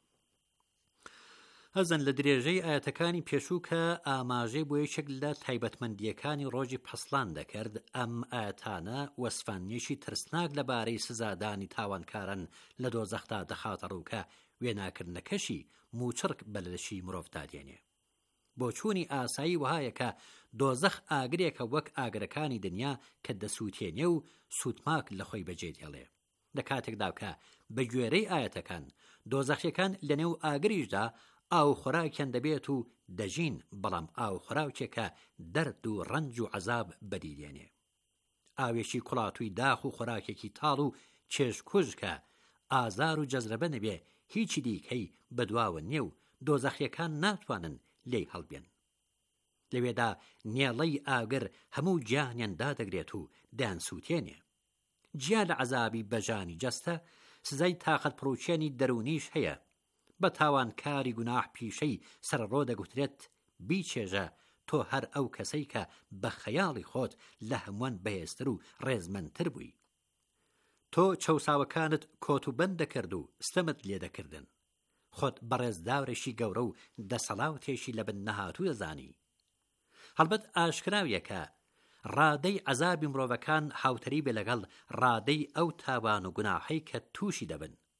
هەزن لە درێژەی ئاەتەکانی پێشوو کە ئاماژەی بۆ یەکێک لە تایبەتمەندیەکانی ڕۆژی پەسڵان دەکرد، ئەم ئاەتانە وەسفانیەشی ترسناک لەبارەی سزادانی تاوانکارن لە دۆزەخدا دەخاتە ڕووکە وێناکردنەکەشی موچڕک بەلەشی مرۆڤدا دێنێ. بۆ چوونی ئاسایی وهایە کە دۆزەخ ئاگرێکە وەک ئاگرەکانی دنیا کە دەسووتێنێ و سوودماک لە خۆی بەجێ دێڵێ. لە کاتێکدا کە بە گوێرەی ئاەتەکان دۆزەخیەکان لە نێو ئاگریشدا ئاو خۆراکیان دەبێت و دەژین، بەڵام ئاو خۆراکێکە دەرد و ڕەنج و عەزاب بەدیدێنێ. ئاوێکی کوڵاتووی داخ و خۆراکێکی تاڵ و چێژکوژ کە ئازار و جەزرەبە نەبێ هیچی دیکەی بەدواوە نییە و دۆزەخیەکان ناتوانن لێی هەڵبێن. لەوێدا نێڵەی ئاگر هەموو گیانیان دادەگرێت و دایان سووتێنێ. جیا لە عەزابی بەژانی جەستە سزای تاقەت پڕوچێنی دەرونیش هەیە. بە تاوانکاری گوناح پیشەی سەرڕۆ دەگوترێت بیچێژە تۆ هەر ئەو کەسەی کە بە خەیاڵی خۆت لە هەمووان بەهێزتر و ڕێزمەندتر بووی. تۆ چەوساوەکانت کۆت و بەند دەکرد و ستەمت لێ دەکردن. خۆت بەڕێزداورێکی گەورە و دەسەڵاوتێشی لە بن نەهاتوو دەزانی. هەڵبەت ئاشکراویە کە ڕادەی عەزابی مرۆڤەکان هاوتەری بێ لەگەڵ ڕادەی ئەو تاوان و گوناحەی کە تووشی دەبن.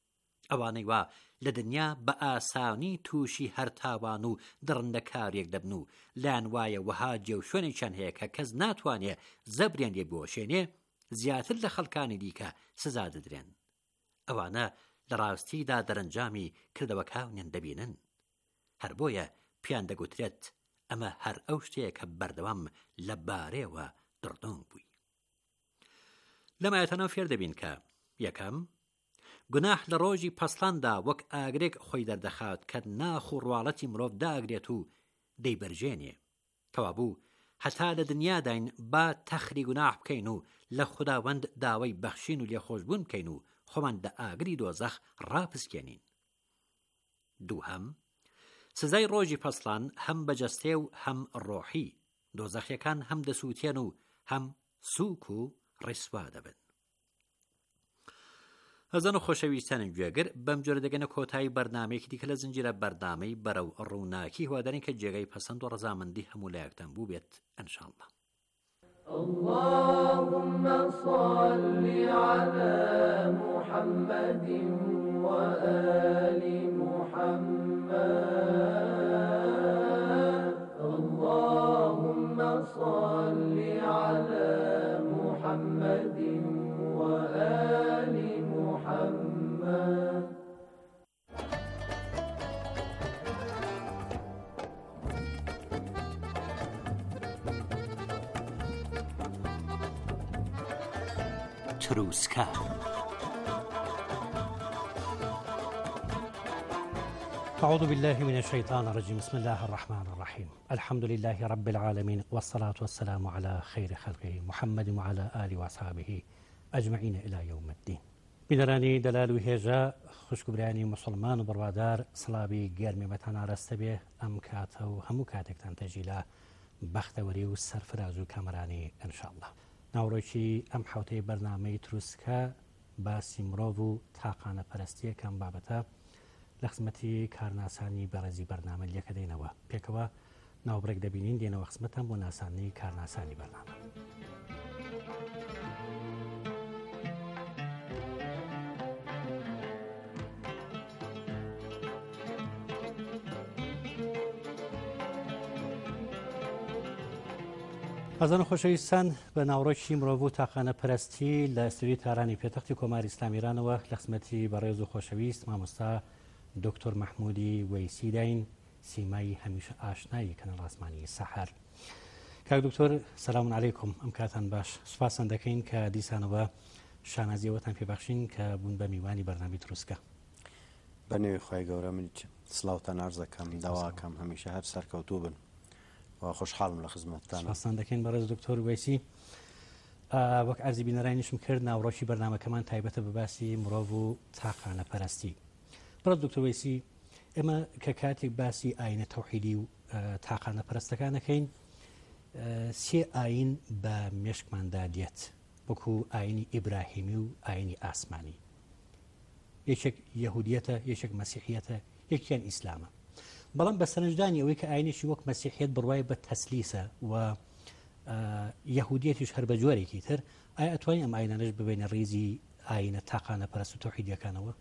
ئەوانەی وا لە دنیا بە ئاسانی تووشی هەرتاوان و دڕندەکارێک دەبن و لاان وایە وەها جێ و شوێنێکیان هەیە کە کەس ناتوانێ زەبریان لێ بۆشێنێ زیاتر لە خەڵکانی دیکە سزا دەدرێن. ئەوانە لە ڕاستیدا دەرەنجامی کردەوەکانیان دەبینن. هەر بۆیە پیان دەگوترێت ئەمە هەر ئەو شتەیە کە بەردەوام لە بارێوە دڕدۆنگ بووی. لەمایەتەنەوە فێر دەبین کە یەکەم گوناح لە ڕۆژی پەسڵاندا وەک ئاگرێک خۆی دەردەخات کە ناخ و ڕواڵەتی مرۆڤ داگرێت و دەیبەرژێنێ. کەوابوو هەتا لە دنیاداین با تەخری گوناح بکەین و لە خوداوەند داوای بەخشین و لێخۆشبوون بکەین و خۆمان لە ئاگری دۆزەخ ڕاپسکێنین. دووهەم سزای ڕۆژی پەسڵان هەم بەجەستێ و هەم ڕۆحی دۆزەخیەکان هەم دەسووتێن و هەم سووک و ڕیسوا دەبن. ئەزان و خۆشەویستانی گوێگر بەم جۆرە دەگەنە کۆتایی بەرنامەیەکی دیکە لە زنجیرە بەردامەی بەرەو ڕووناکی هیوادارین کە جێگەی پەسەند و ڕەزامەندی هەموو لایەکتان بوو بێت ئینشاءالله. اللهم صل على محمد وآل محمد اللهم صل على محمد وآل محمد. تروسکە أعوذ بالله من الشيطان الرجيم. بسم الله الرحمن الرحيم. الحمد لله رب العالمين والصلاة والسلام على خير خلقه محمد وعلى آله وأصحابه أجمعين إلى يوم الدين. بینەرانی دەلال و هێژە خوشکبرانی مسلمان و بڕوادار سڵاوی گەرمێمەتان ئاراستە بێ ئەم کاتە و هەموو کاتێکتان تەژی لە بەختەوەری و سەرفراز و کامەرانی ئینشاءالله. ناوڕۆکی ئەم حوتەی بەرنامەی تروسکە باسی مرۆڤ و تاقانە پەرستیەکەم بابەتە لە خزمەتی کارناسانی بەڕێزی بەرنامە لێکە دێنەوە. پێکەوە ناوبڕێک دەبینین دێنەوە خزمەتان بۆ ناسانی کارناسانی بەرنامە. ئەزان خۆشەویستان بە ناوڕۆکی مرۆڤ و تاقانە پەرستی لە ئەستوری تارانی پێتەختی کۆماری ئیسلامی ایرانەوە لە خزمەتی بەڕێز و خۆشەویست مامۆستا دکتۆر مەحمودی وەیسی داین سیمای هەمیشە ئاشنایی کەنە ڕاستمانی سەحەر. کاک دکتۆر سەلام عەلەیکم. ئەم کاتان باش. سوپاسان دەکەین کە دیسانەوە شانازیەوەتان پێبەخشین کە بوون بە میوانی بەرنامەی تروسکە. بەنێوی خۆی گەورە من سڵاوتان عەرز دەکەم داواکەم هەمیشە هەر سەرکەوتوو بن و خۆشحاڵم لە خزمەتتان. سوپاسان دەکەین بەڕێز دکتۆر وەیسی. وەک عەرزی بینەرانیشم کرد ناوڕۆکی بەرنامەکەمان تایبەتە بە باسی مرۆڤ و تاقانە پەرستی. بەڕێز دکتۆر وەیسی ئێمە کە کاتێک باسی ئاینە تەوحیدی و تاقانە پەرستەکانەکەین سێ ئاین بە مێشکماندا دێت وەکو ئاینی ئیبراهیمی و ئاینی ئاسمانی. یەکێک یەهودیەتە، یەکێک مەسیحیەتە، یەکیان ئیسلامە. بەڵام بە سەرنجدانی ئەوەی کە ئاینێکی وەک مەسیحیەت بڕوای بە تەسلیسە و یەهودیەتیش هەر بە جوارێکی تر، ئایا ئەتوانین ئەم ئاینانەش ببینە ڕێزی ئاینە تاقانە پەرست و تەوحیدیەکانەوە؟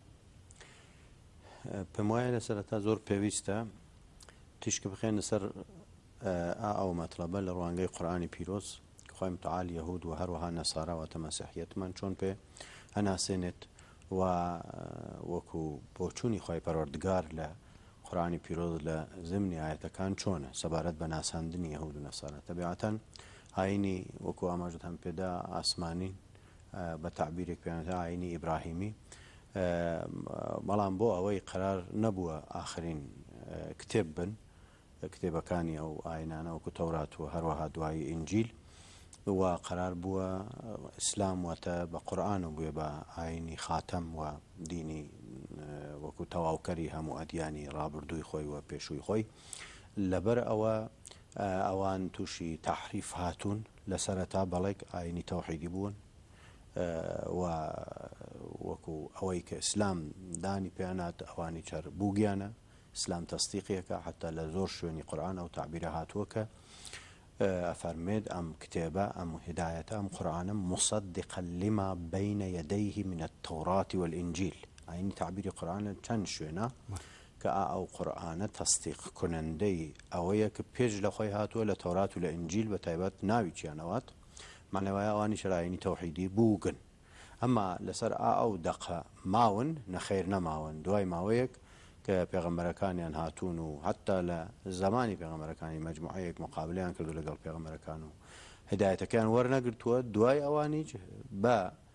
پێم وایە لە سەرەتا زۆر پێویستە تیشکە بخێنە سەر ئەو مەطلەبە لە ڕوانگەی قورئانی پیرۆز کە خۆی متعال یەهود و هەروەها نەسارا واتە مەسیحیەتمان چۆن پێ هەناسێنێت و وەکو بۆچوونی خۆی پەروەردگار لە قورئانی پیرۆز لە زمنی ئاەتەکان چۆنە سەبارەت بە ناساندنی یەهود و نەسارا. تەبیعەتەن ئاینی وەکو ئاماژەت هەم پێدا ئاسمانی بە تعبیرێک پێیانەوە ئاینی ئیبراهیمی، بەڵام بۆ ئەوەی قرار نەبووە ئاخرین کتێب بن کتێبەکانی ئەو ئاینانە وەکو تەورات و هەروەها دوای ئینجیل و قرار بووە ئیسلام واتە بە قورئانە بووە بە ئاینی خاتەم و دینی وەکو تەواوکەری هەموو ئەدیانی ڕابردووی خۆی و پێشووی خۆی. لەبەر ئەوە ئەوان تووشی تەحریف هاتوون لە سەرەتا بەڵێک ئاینی تەوحیدی بوون و وەکو ئەوەی کە ئیسلام دانی پێیانات ئەوانی چەر بووگیانە ئیسلام تەستیقیەکە حتا لە زۆر شوێنی قورئان ئەو تعبیرە هاتووە کە ئەفەرمێت ئەم کتێبە ئەم هدایەتە ئەم قورئانە مصدقا لما بين يديه من التوراة والإنجيل ئاینی تعبیری قورآنە چەند شوێنە کە ئەو قورآنە تەستیق کنەندەی ئەوەیە کە پێش لە خۆی هاتووە لە تەورات و لە ئینجیل بە تایبەت ناوی چیانەوەت معنەوەیە ئەوانی شەرایینی تەوحیدی بووگن ئەمما لەسەر ئەو دەقە ماون نەخێر نەماون دوای ماوەیەک کە پێغەمبەرەکانیان هاتوون و حتا لە زمانی پێغەمبەرەکانی مەجموعەیەک مقابلەیان کردو لەگەڵ پێغەمبەرەکان و هدایەتەکان وەرنەگرتووە دوای ئەوانیش بە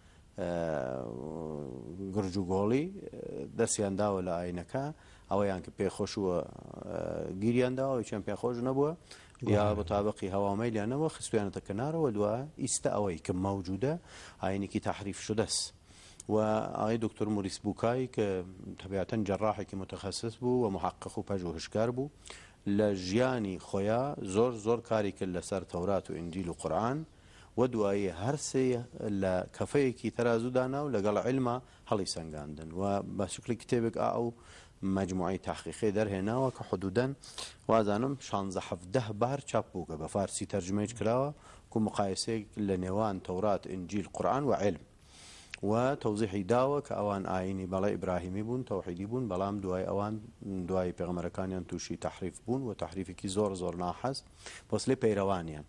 گرج و گۆڵی دەستیان داوە لە ئاینەکە ئەوەیان کە پێخۆشووە گیریان داوە چەند پێخۆش نەبووە یا بەتابقی هەوامەی لیانەوە خستویانەتە کەنارەوە دووە ئیستە ئەوەی کە مەوجودە ئاینێکی تەحریف شدەس و ئاغای دکتۆر موریس بووکای کە تەبیعەتەن جەڕاحێکی متخصص بوو و محقق و پژوهشکار بوو لە ژیانی خۆیان زۆر کاری کرد لەسەر تەورات و ئینجیل و قورئان و دوایی هەرسێ لە کەفەیەکی تەرازوودانا و لەگەڵ عیلما هەڵی سەنگاندن و بە شکلی کتێبێک ئەو مجموعەی تحقیقی دەرهێناوە کە حدودەن وازانم 16-17 بار چاپ بووکە بە فارسی تەرجمەیش کراوە و مقایسەیەک لە نێوان تەورات ئینجیل قورئان و عیلم و تەوزیحی داوە کە ئەوان ئاینی بەڵێ ئیبراهیمی بوون تەوحیدی بوون بەڵام دوای ئەوان دوای پێغەمبەرەکانیان تووشی تەحریف بوون و تەحریفێکی زۆر ناحەز بۆسلەی پەیڕەوانیان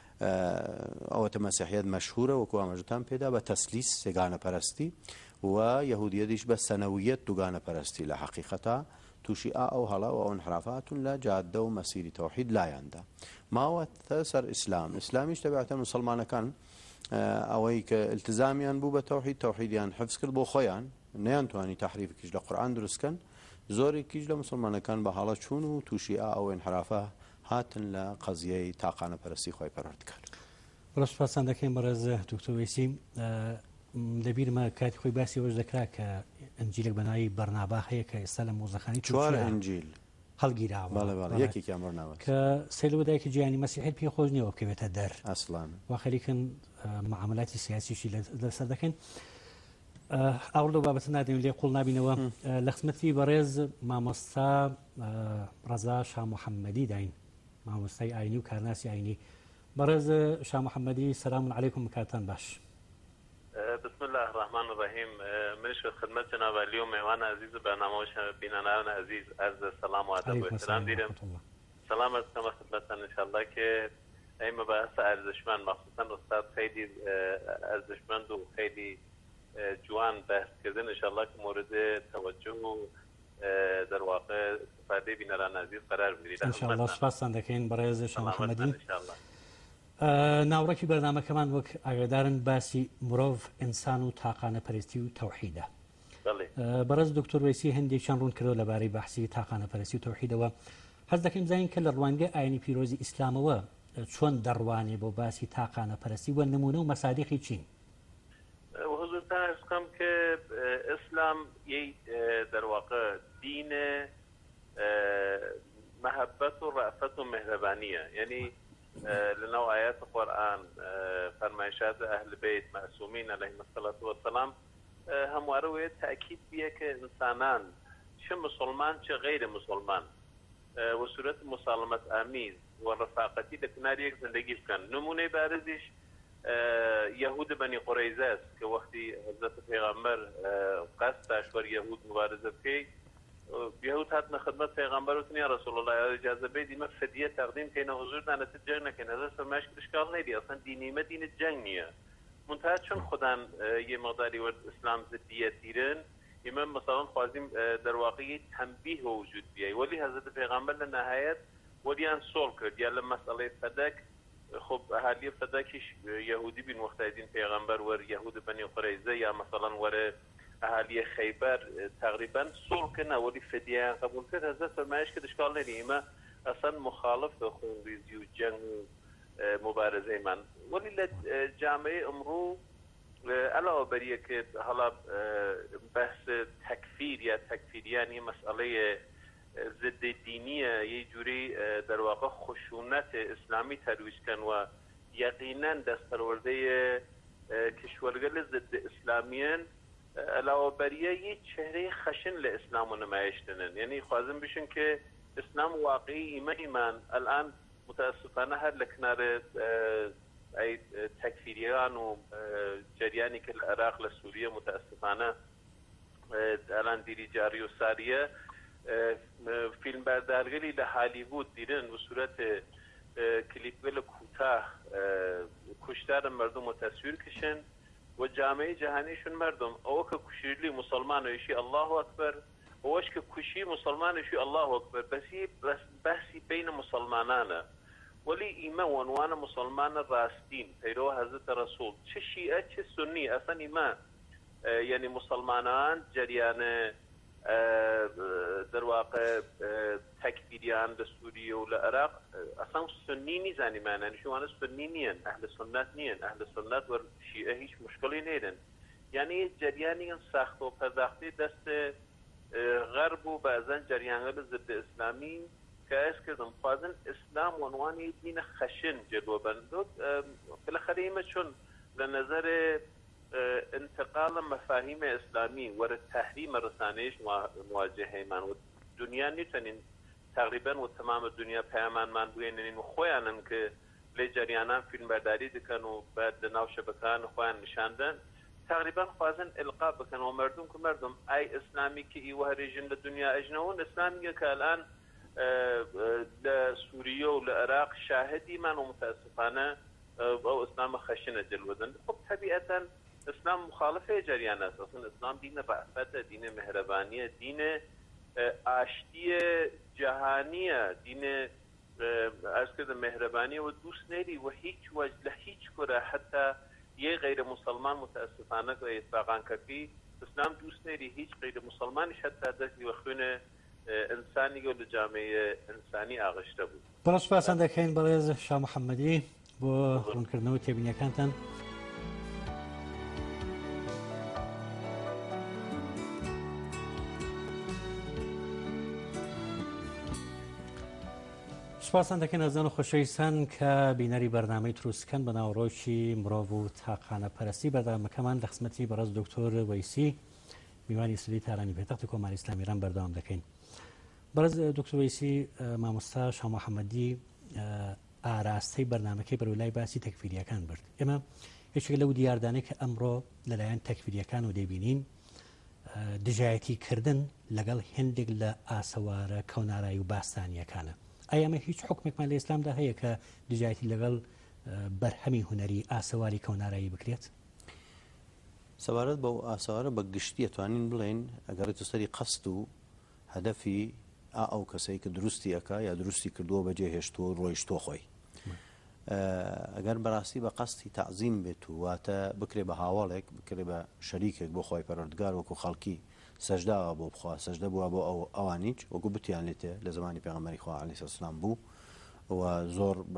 ئەوەتە مەسیحیەت مەشهورە وەکو ئاماژەتان پێدا بە تەسلیس سێگانە پەرستی و یەهودیەتیش بە سەنەویەت دوگانە پەرستی لە حەقیقەتە تووشی ئەو هەڵا و ئەو انحرافاتون لە جادە و مەسیری تەوحید لایاندا ماوەتە سەر ئیسلامیش تەبیعەتەن موسڵمانەکان ئەوەی کە التزامیان بوو بە تەوحید تەوحیدیان حفظ کرد بۆ خۆیان نەیانتوانی تەحریفێکیش لە قورئان دروستکەن زۆرێکیش لە موسڵمانەکان بە هەڵە چوون و تووشی ئەو انحرافە هاتن لە قەزیەی تاقانە پەرستی خۆی پەروەردگار. ڕۆژپاسان دەکەین بەڕێز دکتۆر وەیسی لەبیرمە کاتی خۆی باسی ئەوەش دەکرا کە ئەنجیلێک بەناوی بەرنابا هەیە کە ئێستا لە مۆزەخانی چوار ئەنجیل هەڵگیراوە یەکێکیان بەرناوە کە سێلەوەدایکی جیهانی مەسیحیت پێخۆش نییەوە بکەوێتە دەر ئەسڵان وا خەریکن معاملاتی سیاسیشی لەسەر دەکەن ئەوڕ لەو بابەتە نادەین لێ قوڵ نابینەوە لە خزمەتی بەڕێز مامۆستا ڕەزا شا محەممەدی داین مامۆستای ئاینی و کارناسی ئاینی بەڕێز شا محەممەدی سەلام عەلەیکم کاتان باش. بسم الله الرحمن الرحیم منش خدمت جناب علی و میوان عزیز برنامه بینندگان عزیز عرض سلام و ادب و احترام دیرم. سلام از شما خدمتتان ان شاء الله که این مباحث ارزشمند مخصوصا استاد خیلی ارزشمند و خیلی جوان بحث کردن ان شاء الله که مورد توجه و در واقع استفاده بینندگان عزیز قرار بگیرید ان شاء الله. سپاسان دەکەین بەڕێز شا محەممەدی. ناوڕێکی بەرنامەکەمان وەک ئاگادارن باسی مرۆڤ ئینسان و تاقانە پەرستی و تەوحیدە. بەڕێز دکتۆر وەیسی هەندێکیان ڕوون کردەوە لەبارەی بەحسی تاقانە پەرستی و تەوحیدەوە هەست دەکەین بزانین کە لە ڕوانگەی ئاینی پیرۆزی ئیسلامەوە چۆن دەڕوانێ بۆ باسی تاقانە پەرستی و نمونە و مەسادیقی چین. حضورتان عرض کنم که اسلام یک در واقع دین محبت و رأفت و مهربانیه، یعنی لنوع آیات قرآن فرمایشات اهل بیت معصومین علیهم السلام همواره و تأکید بیه که انسانان چه مسلمان چه غیر مسلمان و صورت مسالمت آمیز و رفاقتی در کنار یک زندگی کن. نمونه بارزش یهود بنی قریظه است که وقتی حضرت پیغمبر قصد داشت بر یهود مبارزه بکی، یهود هاتن خدمت پیغمبر و یا رسول الله اجازه بدید ما فدیه تقدیم کنه حضور دانت جنگ نکنه. حضرت فرمایش اشکال نداره، اصلا دینی ما دین جنگ نیه. منتها چون خودن یه مقداری ورد اسلام ضدیت دیرن، ایمان مثلا خوازیم در واقعی تنبیه وجود بیای، ولی حضرت پیغمبر لنهایت ولیان سول کرد یا مسئله فدک. خب اهالی فدکش یهودی بین وقتی دین پیغمبر ور یهود بنی قریظه یا مثلا ور اهالی خیبر تقریبا سول کنه ولی فدیه قبول کرد. حضرت فرمایش که اشکال نداره، ما اصلا مخالف خونریزی و جنگ مبارزه من. ولی جامعه امرو علاوه بر اینکه حالا بحث تکفیر یا تکفیریانی مسئله ضد دینیه، یه جوری در واقع خشونت اسلامی ترویج کن و یقینا دستپرورده کشورگل ضد اسلامیان علاوه بر یه چهره خشن لاسلام و نمایش دنن. یعنی خوازم بشن که اسلام واقعی ایمان الان متاسفانه هر لکنار ای تکفیریان و جریانی که العراق لسوریه متاسفانه ئەلاندیری جاری و ساریە فیلمبەردارگەری لە هالیوود دیرن و سورەت کلیپگە لە کوتاه کوشتارە مردم و تەسویر کشن و جامعەی جەهانیشون مردم ئەوە کە کوشیلی مسلمانەویشی الله ئەکبەر ئەوەش کە کوشی مسلمانێکی الله ئەکبەر بەسی بینە مسلمانانە ولی ئیمە وەنوانە مسلمانە ڕاستین پەیرۆ حەزرەتە ڕەسوڵ چ شیعە چ سونی ئەسەن ئیمە یعنی مسلمانان جریانە دەرواقع تەکفیریان لە سووریە و لە عێراق ئەسان سنی نیزانیمانە نشوانە سنی نیەن ئەهل سنت نیەن ئەهل سنت وەر شیعە هیچ مشکلی نێرن یعنی جریانیان ساختۆ پەرداختی دەست غەرب و بەزەن جریانە لە ضد ئیسلامی کە ئەس کردم خوازن ئیسلام وەنوانی دینە خەشن جلوە بەندۆت بالاخره ئێمە چون لە نەزەر انتقال مفاهیم اسلامی ورد تحریم رسانه‌اش مواجههمان و دنیا نیتونین تقریبا و تمام دنیا پیامان من بوینین و خویانن که لجریانان فیلم برداری دکن و بعد ناو شبکان خویان نشاندن تقریبا خوازن القا بکن و مردم که مردم ای اسلامی که ایوه ریجن لدنیا اجنون اسلامی که الان لسوریه و لعراق شاهدی من و متاسفانه او اسلام خشنه جلودن خب طبیعتا اسلام مخالفه جریان اساسا اسلام دین رأفت دین مهربانی دین آشتی جهانیه دین از که مهربانی و دوست نیری و هیچ وجه لهیچ کره حتی یه غیر مسلمان متاسفانه که اتفاقا کفی اسلام دوست نیری هیچ غیر مسلمانش حتی دستی و خونه انسانی و لجامعه انسانی آغشته بود بەڵێ سوپاسان دەکەین بەڕێز شا محەممەدی بۆ ڕوونکردنەوە تێبینیەکانتان سوپاسان دەکەین ئەزان و خۆشەویستان کە بینەری بەرنامەی دروستکەن بە ناوڕۆکی مرۆڤ و تاقانە پەرستی بەردەوامەکەمان لە خزمەتی بەڕێز دکتۆر وەیسی میوانی سلی تارانی پێتەختی کۆماری ئیسلامی ئێران بەردەوام دەکەین. بەڕێز دکتۆر وەیسی مامۆستا شا محەممەدی ئاراستەی بەرنامەکەی بەرەولای باسی تەکفیریەکان برد. ئێمە هیچێک لەو دیاردانەی کە ئەمڕۆ لەلایەن تەکفیریەکان و دەبینین دژایەتیکردن لەگەڵ هێندێک لە ئاسەوارە کەونارایی و باستانیەکانە. ئایا ئەمە هیچ حکمێکمان لە ئیسلامدا هەیە کە دژایەتی لەگەڵ بەرهەمی هونەری ئاسەواری کەونارایی بکرێت؟ سەبارەت بەو ئاسەوارە بە گشتی ئەتوانین بڵێن ئەگەڕێتە سەری قەست و هەدەفی ئەو کەسەی کە دروستی ئەکا یا دروستی کردووە بەجێ هێشتووە و ڕۆیشتۆ خۆی ئەگەر بەڕاستی بە قەستی تەعزیم بێت و واتە بکرێ بە هاوڵێک بکرێ بە شەریکێک بۆ خۆی پەروەردگار وەکو خەڵکی سەجداوە بۆ بخوا سەجدە بووە بۆ ئەو ئەوانیچ وەکو بتیان لێتێ لە زمانی پێغەمبەری خوا عەلەیهی سەلام بوو و زۆر بە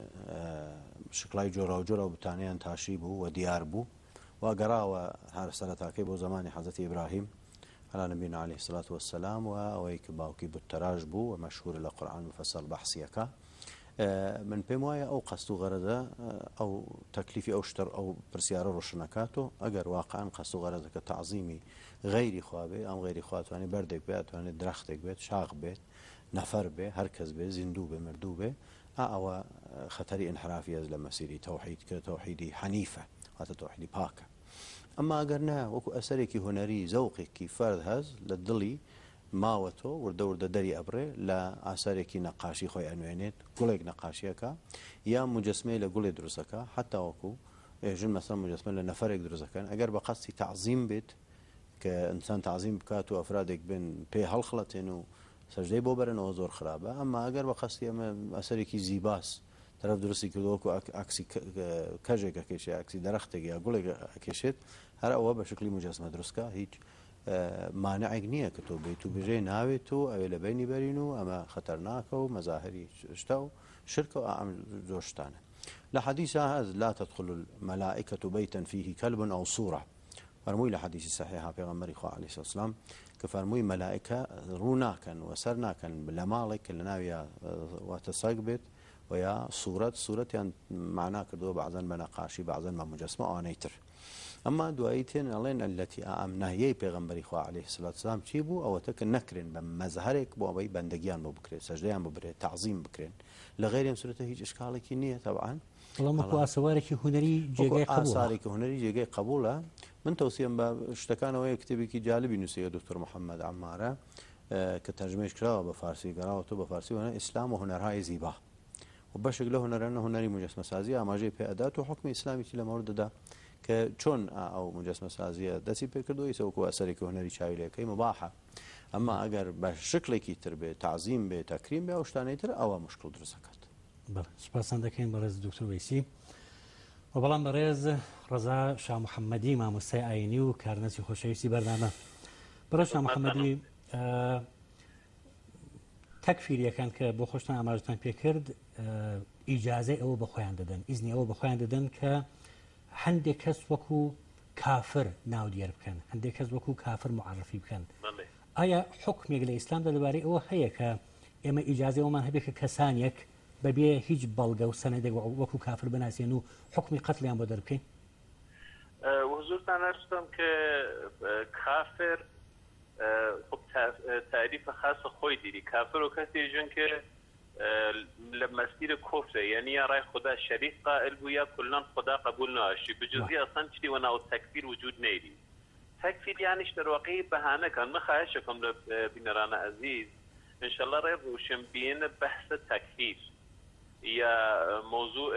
شکلای جۆرە و جۆرە و بتانیان تاشی بوو و دیار بوو و گەڕاوە هەر سەرەتاکەی بۆ زمانی حەزرەتی ئیبراهیم على نبينا عليه الصلاة والسلام وأويك باوكي بالتراج بو ومشهور لقرآن مفصل بحثيك من بموايا أو قصد غرضة أو تكليفي أو شتر أو برسيارة روشنكاتو أجر واقعا قصد غرضة كتعظيمي غير خوابي أم غير خوات يعني بردك بيت يعني درختك بيت شاق بيت نفر به هركز به زندوبه مردوبه أو خطري انحرافي أزل مسيري توحيد كتوحيدي حنيفة هذا توحيدي باكة أما أجرنا وكو أسرك هنري زوقك فرد هز للدلي ماوتو وردة دري أبري لا أسرك نقاشي خوي أنوينيت قولك نقاشيك يا مجسمة لقول درسك حتى وكو جن مثلا مجسمة لنفرك درسك أجر بقصي تعظيم بيت كإنسان تعظيم بكاتو أفرادك بين بي هالخلتين وسجدي بوبرن وزور خرابة أما أجر بقصي أسرك زيباس طرف درستی که دوکو عکسی کجی که کشی عکسی درختی یا گلی کشید هر او به شکلی مجسمه درست که هیچ مانعی نیه که تو بیتو بجای ناوی تو اولی بینی برینو اما خطرناک و مظاهری شتاو شرک و اعم زوجتانه لحديث هذا لا تدخل الملائكة بيتا فيه كلب أو صورة فرموي لحديث صحيح پیغمبر خدا عليه الصلاة والسلام كفرموي ملائكة روناكا وسرناكا لمالك لناويا وتساقبت ويا صورة يعني معناه كدو بعضا بنقاشي بعضا ما مجسمة أو نيتر ئەمما دوایی تێن ئەڵێن ئەلەتی ئەم ناهیەی پێغەمبەری خوا عەلەیهی السەلاتو وەسەلام چی بوو ئەوەتە کە نەکرێن بە مەزهەرێک بۆ ئەوەی بەندەگیان بۆ بکرێت سەجدەیان بۆ برێت تەعزیم بکرێن لە غەیری ئەم سورەتە هیچ ئشکاڵێکی نییە تەبعاً بەڵام وەکو ئاسەوارێکی هونەری جێگای قبوڵە ئاسارێکی هونەری جێگای قبوڵە من تەوسیەم بە شتەکانەوەی کتێبێکی جالبی نووسیە دکتۆر محەممەد عەمارە کە تەرجمەش کراوە بە فارسی گەڕاوەتەوە بە فارسی وانە ئیسلام و هونەرهای زیبا و بەشێک لە هونەرانە هونەری مجەسمەسازی ئاماژەی پێ ئەدات و حکمی ئیسلامیی لە مەوردەدا کە چۆن ئەو مجەسمەسازیە دەستی پێکردووە ئیسەوەکو ئەسەرێکی هونەری چاویلەکەی مباحە ئەمما ئەگەر بە شکلێکی تر بێت تەعزیم بێت تەکریم بێ ئەو شتانەی تر ئەوە مشکل دروست دەکات. سوپاسان دەکەین بەڕێز دکتۆر وەیسی و بەڵام بەڕێز ڕەزا شاه محەممەدی مامۆستای ئاینی و کارنەسی خۆشەویستی بەردامە بەڕێز شاه محەممەدی تەکفیریەکان کە بۆ خۆشتان ئاماژتان پێکرد ئیجازەی ئەوە بە خۆیان دەدەن ئیزنی ئەوە بە خۆیان دەدەن کە هەندێک کەس وەکو کافر ناو دیێر بکەن هەندێک کەس وەکو کافر معرفی بکەن ئایا حکمێک لە ئیسلامدا لەبارەی ئەوە هەیە کە ئێمە ئیجازەی ئەومان هەبێت کە کەسانێک بەبێ هیچ بەڵگە و سەنەدێک وەکو کافر بناسیێن و حکمی قەتڵیان بۆ دەربکەین؟ حضورتان ئەرستم کە کافر تعریف خاص خۆی دیری کافر و کەسێژن کە لە مەسیر کوفرە یعنی یا ڕای خدا شەریک قائل بوو یا کلان خدا قبول ناشی بجزی ئەسڵان چی وەناو تەکفیر وجود نەیری تەکفیر یانیش دەرواقعی بەهانەکان من خواهشەکەم لە بینەرانە عەزیز انشاءالله ڕێ ڕوشن بینە بەحث تەکفیر یا موضوع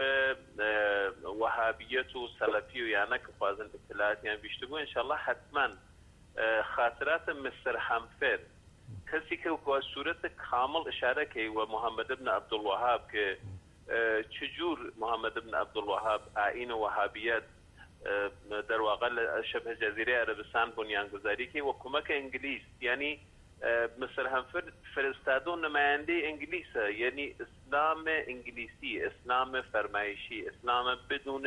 وهابیت و سەلەفی و یانە کە خوازن اطلاعاتیان بیشتر بوو انشاءالله حتما خاطرات مستر حەمفەر کەسی کە وەکو سوورەتە کامڵ ئشارەکەی و محەممەد بن عەبدوڵوەهاب کە چجور محەممەد بن عەبدوڵوەهاب ئاین و وهابیەت دەرواقع لە شەبه جەزیرەی عەرەبستان بنیانگوزاریکەی وە کۆمەکە ئینگلیس یعنی مستر حەمفەر فرستادە و نمایندەی ئینگلیسە یعنی ئیسلام ئینگلیسی ئیسلام فەرمایشی ئیسلام بدون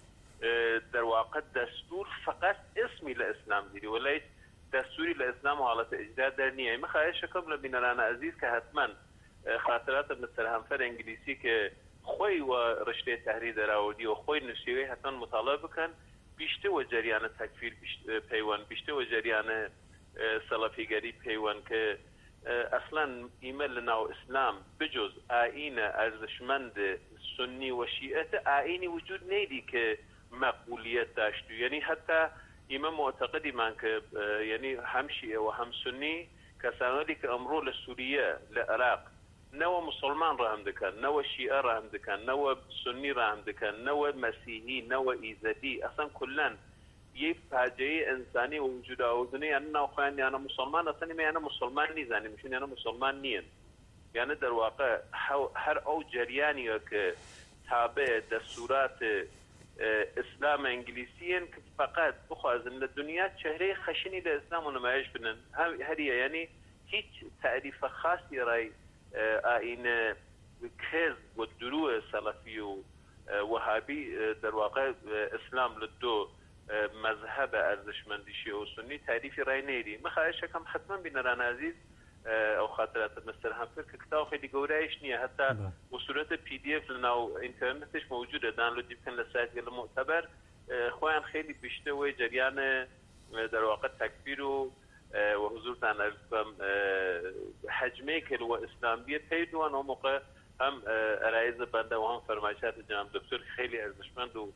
دەرواقع دەستور فقط اسمی لە ئیسلام دیری وەلای دەستوری لە ئیسلام و حاڵەتە ئیجرا دەرنیە ئێمە خواهشەکەم لە بینەرانە عەزیز کە حتما خاطراتە مستر حەمفەر ئینگلیسی کە خۆی و ڕشتەی تەحریر دەراوردی و خۆی نووسیوەی حتما مطالعە بکەن بیشتەوە جەریانە تەکفیر پەیوەند بیشتەوە جەریانە سەلەفیگەری پەیوەند کە ئەسڵەن ئیمە لە ناو ئیسلام بجۆز ئاینە ئەرزشمەند سنی و شیعەتە ئاینی وجود نەیدی کە مەقبولیەت داشت یعنی هەتا ئیمە معتەقدیمان کە یعنی هەم شیعە و هەم سنی کەسانەی کە ئەمڕۆ لە سووریە لە عێراق نەوە مسلمان ڕاهم دەکەن نەوە شیعە ڕاهم دەکەن نەوە سنی ڕاهم دەکەن نەوە مەسیحی نەوە ئیزەدی ئەسڵەن کولەن یک فاجعه انسانی و وجود آوردنی یعنی ناوخوان یعنی مسلمان اصلا یعنی مسلمان نیزانی میشن یعنی مسلمان نین یعنی در واقع هر او جریانی که تابع دستورات اسلام انگلیسیین که فقط بخوازن لدنیا چهره خشنی لاسلام و نمایش بنن هریه یعنی هیچ تعریف خاصی رای این کذب و دروع سلفی و وهابی در واقع اسلام لدو مذهب ارزشمندی شیعه و سنی تعریفی رای نیری من خواهشەکەم حتما بینەران عزیز ئەو خاطرات مستر حەمفەر کە کتاب خیلی گەورەیش نییە هەتا وصورەتە PDF لەناو ئینتەرنێتش موجودە دانلۆدی بکەن لە سایت لە معتەبەر خۆیان خیلی بیشتەوەی جەریانە دەرواقع تەکفیر و حضورتان عرض بکەم حەجمەی کە لە ئیسلام بیە پێیدوان ئەو موقع هەم ئەرایزە بەندە و هەم فەرمایشات جناب دکتۆر خیلی ئەرزشمەند و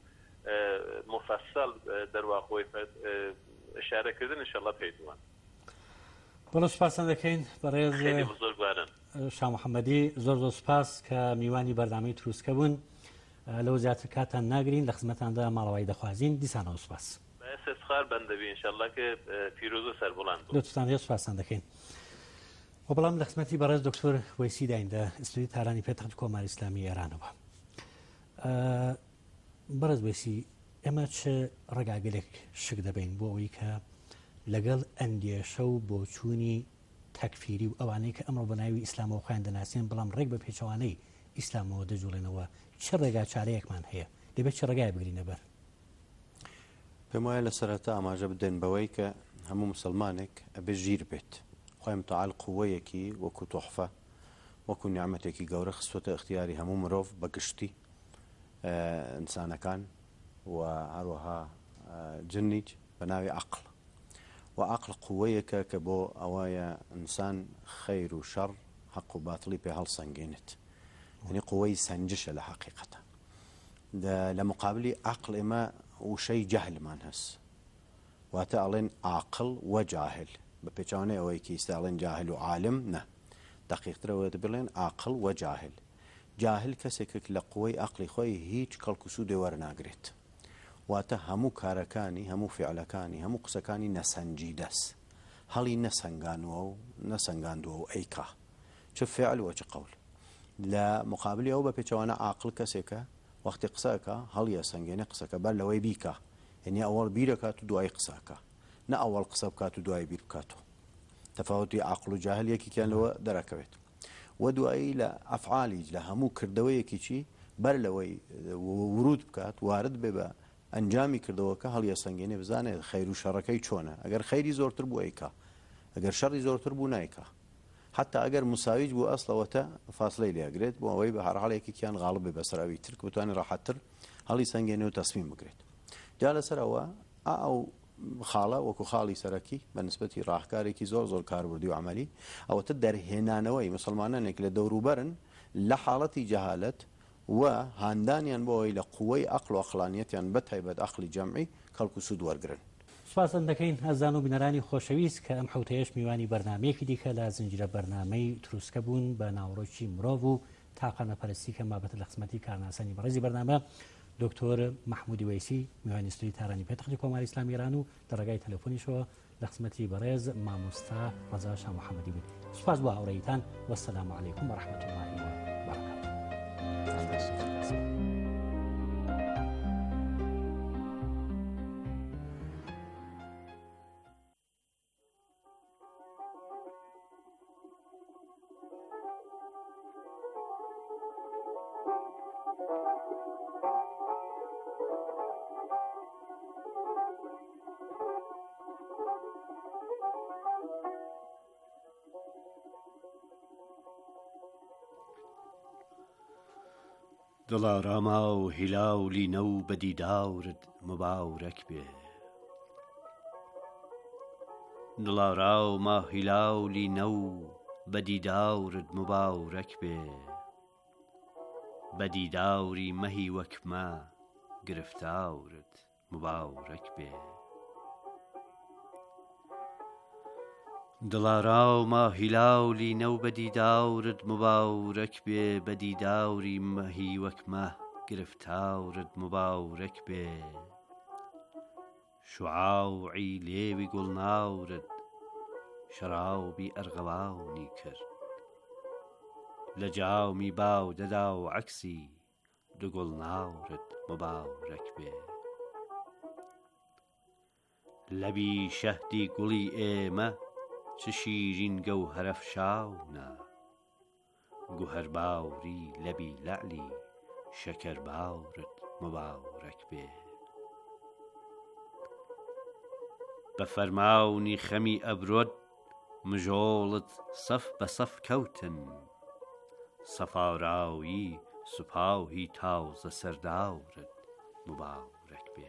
مفصل در واقع اشاره کردن ان شاء الله پیدوان بەڵێ سوپاسان دەکەین بەڕێز شاه محەممەدی زۆر سوپاس کە میوانی بەردامی تروسکە بوون لەو زیاتر کاتان ناگرین لە خزمەتاندا ماڵەوەی دەخوازین دیسانەوە سوپاس استفخار بەندەبی ان شاء الله کە پیرۆز و سەربڵاند لەتوتان سوپاسان دەکەین و بەڵام لە خزمەتی بەڕێز دکتۆر وەیسی دایندا ئستوری تارانی پێتەخت کۆماری ئیسلامی ئێرانەوە بەڕێز وەیسی ئێمە چ ڕێگاگەلێک شک دەبین بۆ ئەوەی کە لەگەڵ ئەندێشە و بۆچوونی تەکفیری و ئەوانەی کە ئەمڕۆ بە ناوی ئیسلامەوە خۆیان دەناسێن بەڵام ڕێک بە پێچەوانەی ئیسلامەوە دەجوڵێنەوە چه ڕێگا چارەیەکمان هەیە دەبێت چه ڕێگای بگرینە بەر پێم وایە لە سەرەتا ئاماژە بدەن بەوەی کە هەموو مسلمانێک ئەبێ ژیر بێت خۆی متعال قووەیەکی وەکو تۆحفە وەکو نیعمەتێکی گەورە خستوەتە اختیاری هەموو مرۆڤ بەگشتی ئینسانەکان و هەروەها جنیج بە ناوی عقل و عقل قوەیەکە کە بۆ ئەوەیە ئینسان خەیر و شەڕ حەق و باتڵی پێ هەڵسەنگێنێت یعنی قوەی سەنجشە لە حەقیقەتە لە مقابلی عقل ئێمە وشەی جەهلمان هەست واتە ئەڵێن عاقل و جاهل بە پێچوانەی ئەوەی کە ئێستا ئەڵێن جاهل و عالم نە دقیقترەوە بڵێن عاقل و جاهل جاهل کەسێکێک لە قوەی عقلی خۆی هیچ کەڵک و سوودێ وەرناگرێت واتە هەموو کارەکانی هەموو فعلەکانی هەموو قسەکانی نەسەنجی دەست هەڵی نەسەنگاندووە و ئەیکا چ فعل و چ قەول لە مقابلی ئەو بە پێچەوانە عاقل کەسێکە وەختی قسەکە هەڵیە سەنگێنێ قسەکە بەر لەوەی بیکە یعنی ئەوەڵ بیرەکات و دوای قسەکە نە ئەوەڵ قسە بکات و دوای بیر بکاتەوە تەفاوەتی عاقل و جاهل یەکێکیان لەوە دەرەکەوێت و دوایی لە ئەفعالی لە هەموو کردەوەیەکی چی بەر لەوەی ورود بکات وارد بێ بە ئەنجامی کردەوەکە هەڵیە سەنگێنێ بزانێت خەیر و شەڕەکەی چۆنە ئەگەر خەیری زۆرتر بوو ئەیکا ئەگەر شەڕی زۆرتر بوو نایکا حتا ئەگەر مساویج بوو ئەسڵەوەتە فاسلەی لێگرێت بۆ ئەوەی بە هەرحاڵێکێکیان غاڵب بێ بەسەراوی تر کە بتوانێت ڕاحەتتر هەڵی سەنگێنێ و تەسمیم بگرێت جا لەسەرەوە ئەو خاڵە وەکو خاڵی سەرەکی بە نسبەتی ڕاهکارێکی زۆر کاربردی و عملی ئەوەتە دەرهێنانەوەی مسلمانانێک لە دەوروبەرن لە حاڵەتی جەهالەت و هاندانیان بۆەوەی لە قووەی عەقڵ و عەقلانیەتیان بە تایبەت عەقڵی جەمعی کەڵک و سوود وەرگرن سوپاسم دەکەین ئەزان و بنەرانی خۆشەویست کە ئەم حوتەیەش میوانی بەرنامەیەکی دیکە لە زنجیرە بەرنامەی دروستکە بوون بە ناوڕۆکی مرۆڤ و تاقانەپەرستی کە مابەتە لە قسمەتی کارناسانی بەڕێزی بەرنامە دکتۆر محمودی وەیسی میوانیستوی تارانی پێتەختی کۆماری ئیسلامی ایران و لە ڕێگای تەلەفۆنیشەوە لە قسمەتی بەڕێز مامۆستا ڕەزا شاه محەممەدی بوون سوپاس بۆ هاوڕێیتان وەسەلام عەلەیکوم وەڕەحمەتوڵڵاهی وبەرەکاتوه. دڵاراما و هیلاولی نەو بەدیداورت مباورەک بێ دڵاراما هیلاولی نەو بەدیداورت مباورەک بێ بەدیداوری مەهی وەکمە گرفتاورت مباورەک بێ دڵاراما هیلاولی نەو بەدیداورت مباورەک بێ بەدیداوری مەهی وەکمە گرفتاورت مباورەک بێ شوعاوعی لێوی گوڵناورت شەراوبی ئەرغەواونی کرد لە جاومی باو دەدا و عەکسی لە گوڵناورت مباورەک بێ لەبی شەهدی گوڵی ئێمە چ شیرین گەوهەرەفشاونە گوهەرباوری لەبی لەعلی شەکەرباورت مباورەک بێ بە فەرماونی خەمی ئەبرۆت مژۆڵت سەف بە سەف کەوتن سەفاراوی سوپاوی تاوزە سەرداورت مباورەک بێ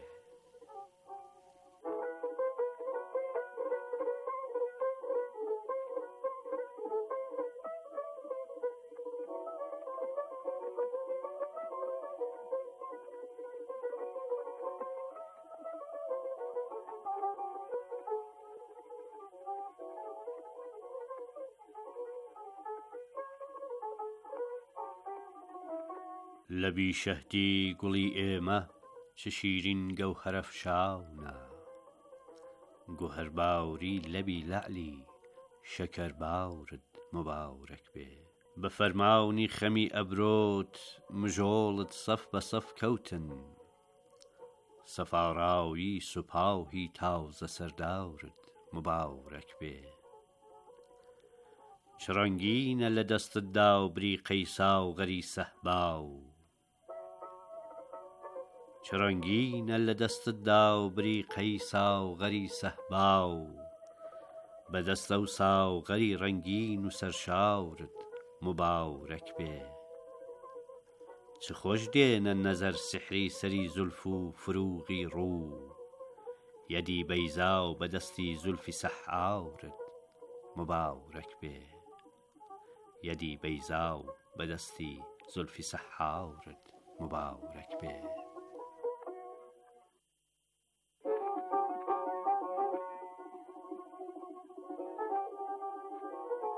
لەبی شەهدی گوڵی ئێمە چ شیرین گەوهەرەفشاونە گوهەرباوری لەبی لەعلی شەکەرباورت مباورەک بێ بە فەرماونی خەمی ئەبرۆت مژۆڵت سەف بە سەف کەوتن سەفاراوی سوپاوی تاوزە سەرداورت مباورەک بێ چ ڕەنگینە لە دەستتدا و بری قەیسا و غەری سەحباو چ ڕەنگینە لە دەستتدا و بری قەیسا و غەری سەحباو بەدەستە و ساوغەری ڕەنگین و سەرشاورت مباورەک بێ چ خۆش دێنە نەزەر سحری سەری زولف و فروغی ڕوو یەدی بەیزا و بەدەستی زولفی سەحعاورت مبارەک بێ یەدی بەیزا و بەدەستی زولفی سەحعاورت مبارەک بێ